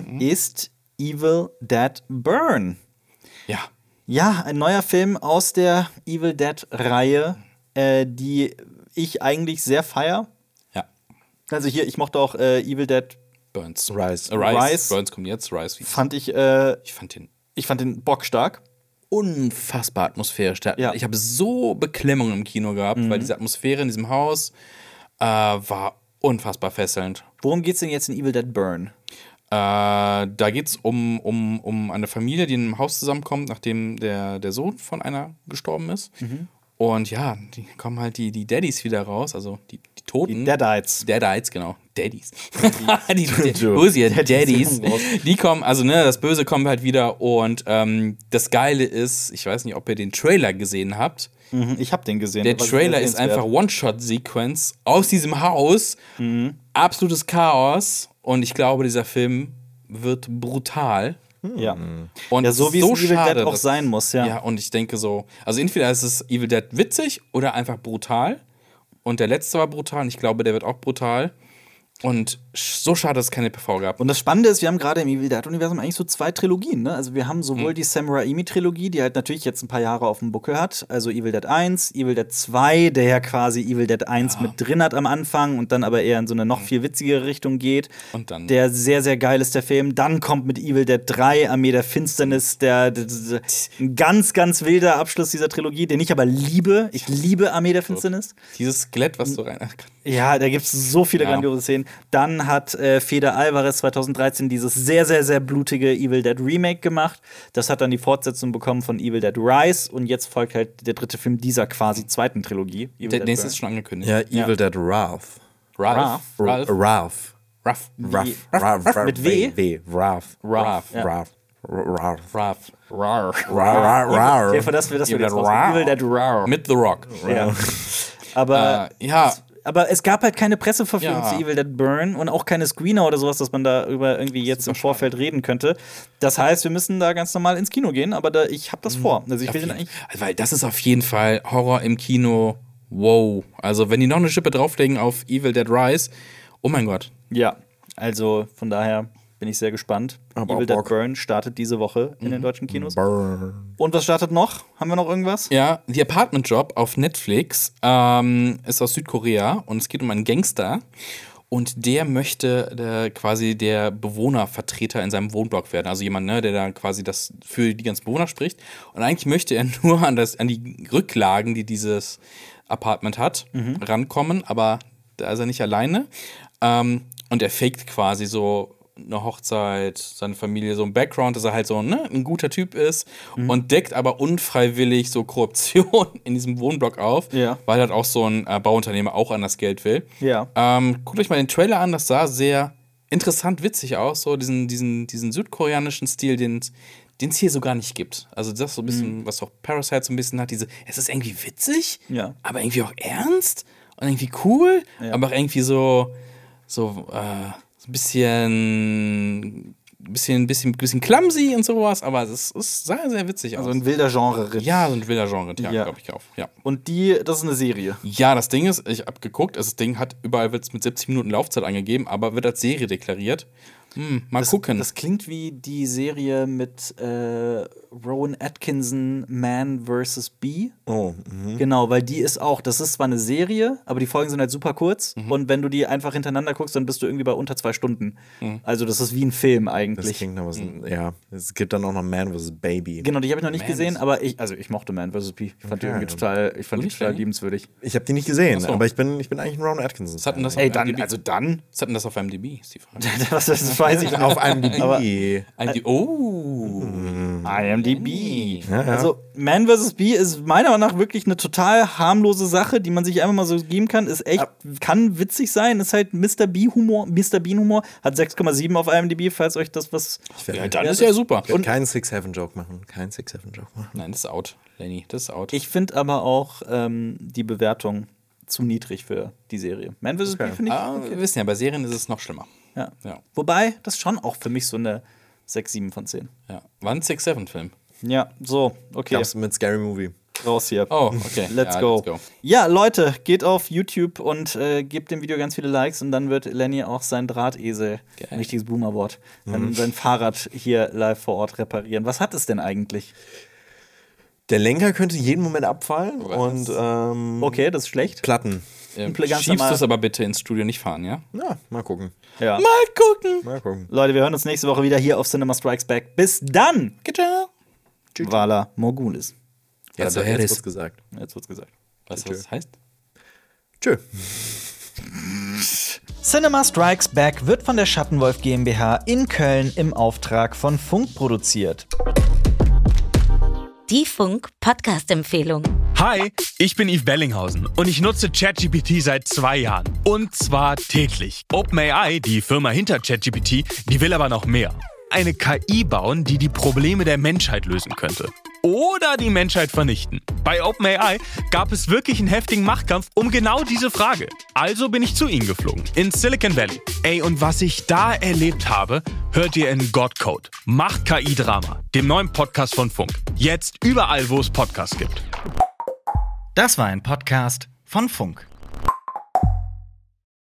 ist Evil Dead Burn. Ja. Ja, ein neuer Film aus der Evil Dead-Reihe, äh, die ich eigentlich sehr feier. Ja. Also hier, ich mochte auch äh, Evil Dead, Burns. Rise. Äh, Rise. Rise. Burns kommt jetzt, Rise. Wie fand ich, äh, ich fand den ich fand den bockstark. unfassbar atmosphärisch. Der, Ja. Ich habe so Beklemmung im Kino gehabt, weil diese Atmosphäre in diesem Haus äh, war unfassbar fesselnd. Worum geht's denn jetzt in Evil Dead Burn? Äh, da geht es um, um, um eine Familie, die in einem Haus zusammenkommt, nachdem der, der Sohn von einer gestorben ist. Und ja, die kommen halt die, die Daddys wieder raus, also die, die Toten. Deadites. Deadites, genau. Daddies. die, die, wo ist ihr? Daddies. Die kommen, also ne, das Böse kommt halt wieder. Und ähm, das Geile ist, ich weiß nicht, ob ihr den Trailer gesehen habt. Mhm, ich habe den gesehen. Der war sehr Trailer ist sehenswert. einfach One-Shot-Sequenz aus diesem Haus. Absolutes Chaos. Und ich glaube, dieser Film wird brutal. Ja. Und Ja, so wie so es in Evil schade, Dead auch dass- sein muss, ja. Ja, und ich denke so, also entweder ist es Evil Dead witzig oder einfach brutal. Und der letzte war brutal und ich glaube, der wird auch brutal. Und sch- so schade, dass es keine P V gab. Und das Spannende ist, wir haben gerade im Evil Dead-Universum eigentlich so zwei Trilogien. Ne? Also wir haben sowohl die Sam Raimi-Trilogie, die halt natürlich jetzt ein paar Jahre auf dem Buckel hat, also Evil Dead eins, Evil Dead zwei, der ja quasi Evil Dead eins mit drin hat am Anfang und dann aber eher in so eine noch viel witzigere Richtung geht. Und dann- Der sehr, sehr geil ist, der Film. Dann kommt mit Evil Dead drei, Armee der Finsternis, der, der, der ein ganz, ganz wilder Abschluss dieser Trilogie, den ich aber liebe. Ich liebe Armee der Finsternis. Dieses Skelett, was so rein. Ach Gott. Ja, da gibt es so viele Ja. grandiose Szenen. Dann hat äh, Fede Alvarez zwanzig dreizehn dieses sehr, sehr, sehr blutige Evil Dead Remake gemacht. Das hat dann die Fortsetzung bekommen von Evil Dead Rise. Und jetzt folgt halt der dritte Film dieser quasi zweiten Trilogie. Evil Der Dead nächste Burn. ist schon angekündigt. Ja, Evil Dead Wrath. Ralph. Ralph. Ralph. Ralph. Ralph. Ralph. Ralph. Ralph. Mit W? W. Ralph. Ralph. Ja. Ralph. Ralph. Ralph. Ralph. Ralph. Ja, für das wir das wir Evil jetzt Dead raus. Ralph. Evil Dead Ralph. Mit The Rock. Ja. Aber, Äh, ja. aber es gab halt keine Presseverfügung Ja. zu Evil Dead Burn und auch keine Screener oder sowas, dass man darüber irgendwie jetzt im Vorfeld reden könnte. Das heißt, wir müssen da ganz normal ins Kino gehen, aber da, ich habe das vor. Also ich will den eigentlich. Weil das ist auf jeden Fall Horror im Kino. Wow. Also, wenn die noch eine Schippe drauflegen auf Evil Dead Rise, oh mein Gott. Ja, also von daher bin ich sehr gespannt. Aber Evil auch Dead Bock. Burn startet diese Woche in den deutschen Kinos. Burn. Und was startet noch? Haben wir noch irgendwas? Ja, The Apartment Job auf Netflix ähm, ist aus Südkorea und es geht um einen Gangster. Und der möchte äh, quasi der Bewohnervertreter in seinem Wohnblock werden. Also jemand, ne, der da quasi das für die ganzen Bewohner spricht. Und eigentlich möchte er nur an, das, an die Rücklagen, die dieses Apartment hat, rankommen. Aber da ist er nicht alleine. Ähm, und er faked quasi so eine Hochzeit, seine Familie, so ein Background, dass er halt so ne, ein guter Typ ist und deckt aber unfreiwillig so Korruption in diesem Wohnblock auf, Ja. weil halt auch so ein äh, Bauunternehmer auch an das Geld will. Ja. Ähm, guckt euch mal den Trailer an, das sah sehr interessant witzig aus, so diesen, diesen, diesen südkoreanischen Stil, den es hier so gar nicht gibt. Also das so ein bisschen, was auch Parasite so ein bisschen hat, diese, es ist irgendwie witzig, Ja. aber irgendwie auch ernst und irgendwie cool, Ja. aber auch irgendwie so, so, äh, so ein bisschen bisschen, bisschen, bisschen clumsy und sowas, aber es ist sehr, sehr witzig Also aus. ein wilder Genre-Ritt. Ja, so ein wilder Genre, ja, Ja. glaube ich auch. Ja. Und die, das ist eine Serie. ja, das Ding ist, ich habe geguckt, also das Ding hat überall wird's mit siebzig Minuten Laufzeit angegeben, aber wird als Serie deklariert. Hm, mal Das, gucken. das klingt wie die Serie mit äh, Rowan Atkinson, Man versus. Bee. Oh, mhm. Genau, weil die ist auch, das ist zwar eine Serie, aber die Folgen sind halt super kurz. Mhm. Und wenn du die einfach hintereinander guckst, dann bist du irgendwie bei unter zwei Stunden. Also das ist wie ein Film Das eigentlich. klingt noch was. Ja, es gibt dann auch noch Man versus. Baby. Genau, die habe ich noch nicht Man gesehen, ist- aber ich, also ich mochte Man versus. Bee. Ich fand die Okay. irgendwie total, ich fand die Wirklich, total ja? liebenswürdig. Ich habe die nicht gesehen, Ach so. aber ich bin, ich bin eigentlich ein Ron Atkinson. Was hat denn das Ey, auf dann, IMDb? also dann, Was hat denn das auf IMDb, ist die Frage. das, das weiß ich auf einem Aber- IMDb, oh. I M D B. Ja, ja. Also Man versus. Bee ist meiner Meinung nach wirklich eine total harmlose Sache, die man sich einfach mal so geben kann. Ist echt, kann witzig sein. Ist halt Mister Bean-Humor. Mister Bean-Humor hat sechs Komma sieben auf I M D B, falls euch das was. Ja, dann ist ja super. Ich werde keinen Six-Seven-Joke machen. Keinen Six-Seven-Joke machen. Nein, das ist out, Lenny, das ist out. Ich finde aber auch ähm, die Bewertung zu niedrig für die Serie. Man versus. Okay. Bee finde ich. ah, wir wissen ja, bei Serien ist es noch schlimmer. Ja. Ja. Wobei, das ist schon auch für mich so eine sechs, sieben von zehn. Ja. War ein six seven Film. Ja, so, okay. Gab's mit Scary Movie. Raus hier. Oh, okay. Let's, ja, go. let's go. Ja, Leute, geht auf YouTube und äh, gebt dem Video ganz viele Likes und dann wird Lenny auch sein Drahtesel, Geil. ein richtiges Boomerwort, dann sein Fahrrad hier live vor Ort reparieren. Was hat es denn eigentlich? Der Lenker könnte jeden Moment abfallen und ähm, Okay, das ist schlecht. Platten. Ähm, Ganz schiebst normal. du es aber bitte ins Studio nicht fahren, ja? Ja, mal gucken. Ja. Mal gucken. Mal gucken. Leute, wir hören uns nächste Woche wieder hier auf Cinema Strikes Back. Bis dann! Ciao. Vala Morgulis. Jetzt, der jetzt Harris. wird's gesagt. Jetzt wird's gesagt. Weißt du, was das heißt? Tschö. Cinema Strikes Back wird von der Schattenwolf GmbH in Köln im Auftrag von Funk produziert. Die Funk-Podcast-Empfehlung. Hi, ich bin Yves Bellinghausen und ich nutze ChatGPT seit zwei Jahren. Und zwar täglich. OpenAI, die Firma hinter ChatGPT, die will aber noch mehr. Eine K I bauen, die die Probleme der Menschheit lösen könnte. Oder die Menschheit vernichten. Bei OpenAI gab es wirklich einen heftigen Machtkampf um genau diese Frage. Also bin ich zu ihnen geflogen, in Silicon Valley. Ey, und was ich da erlebt habe, hört ihr in Godcode. Macht K I-Drama, dem neuen Podcast von Funk. Jetzt überall, wo es Podcasts gibt. Das war ein Podcast von Funk.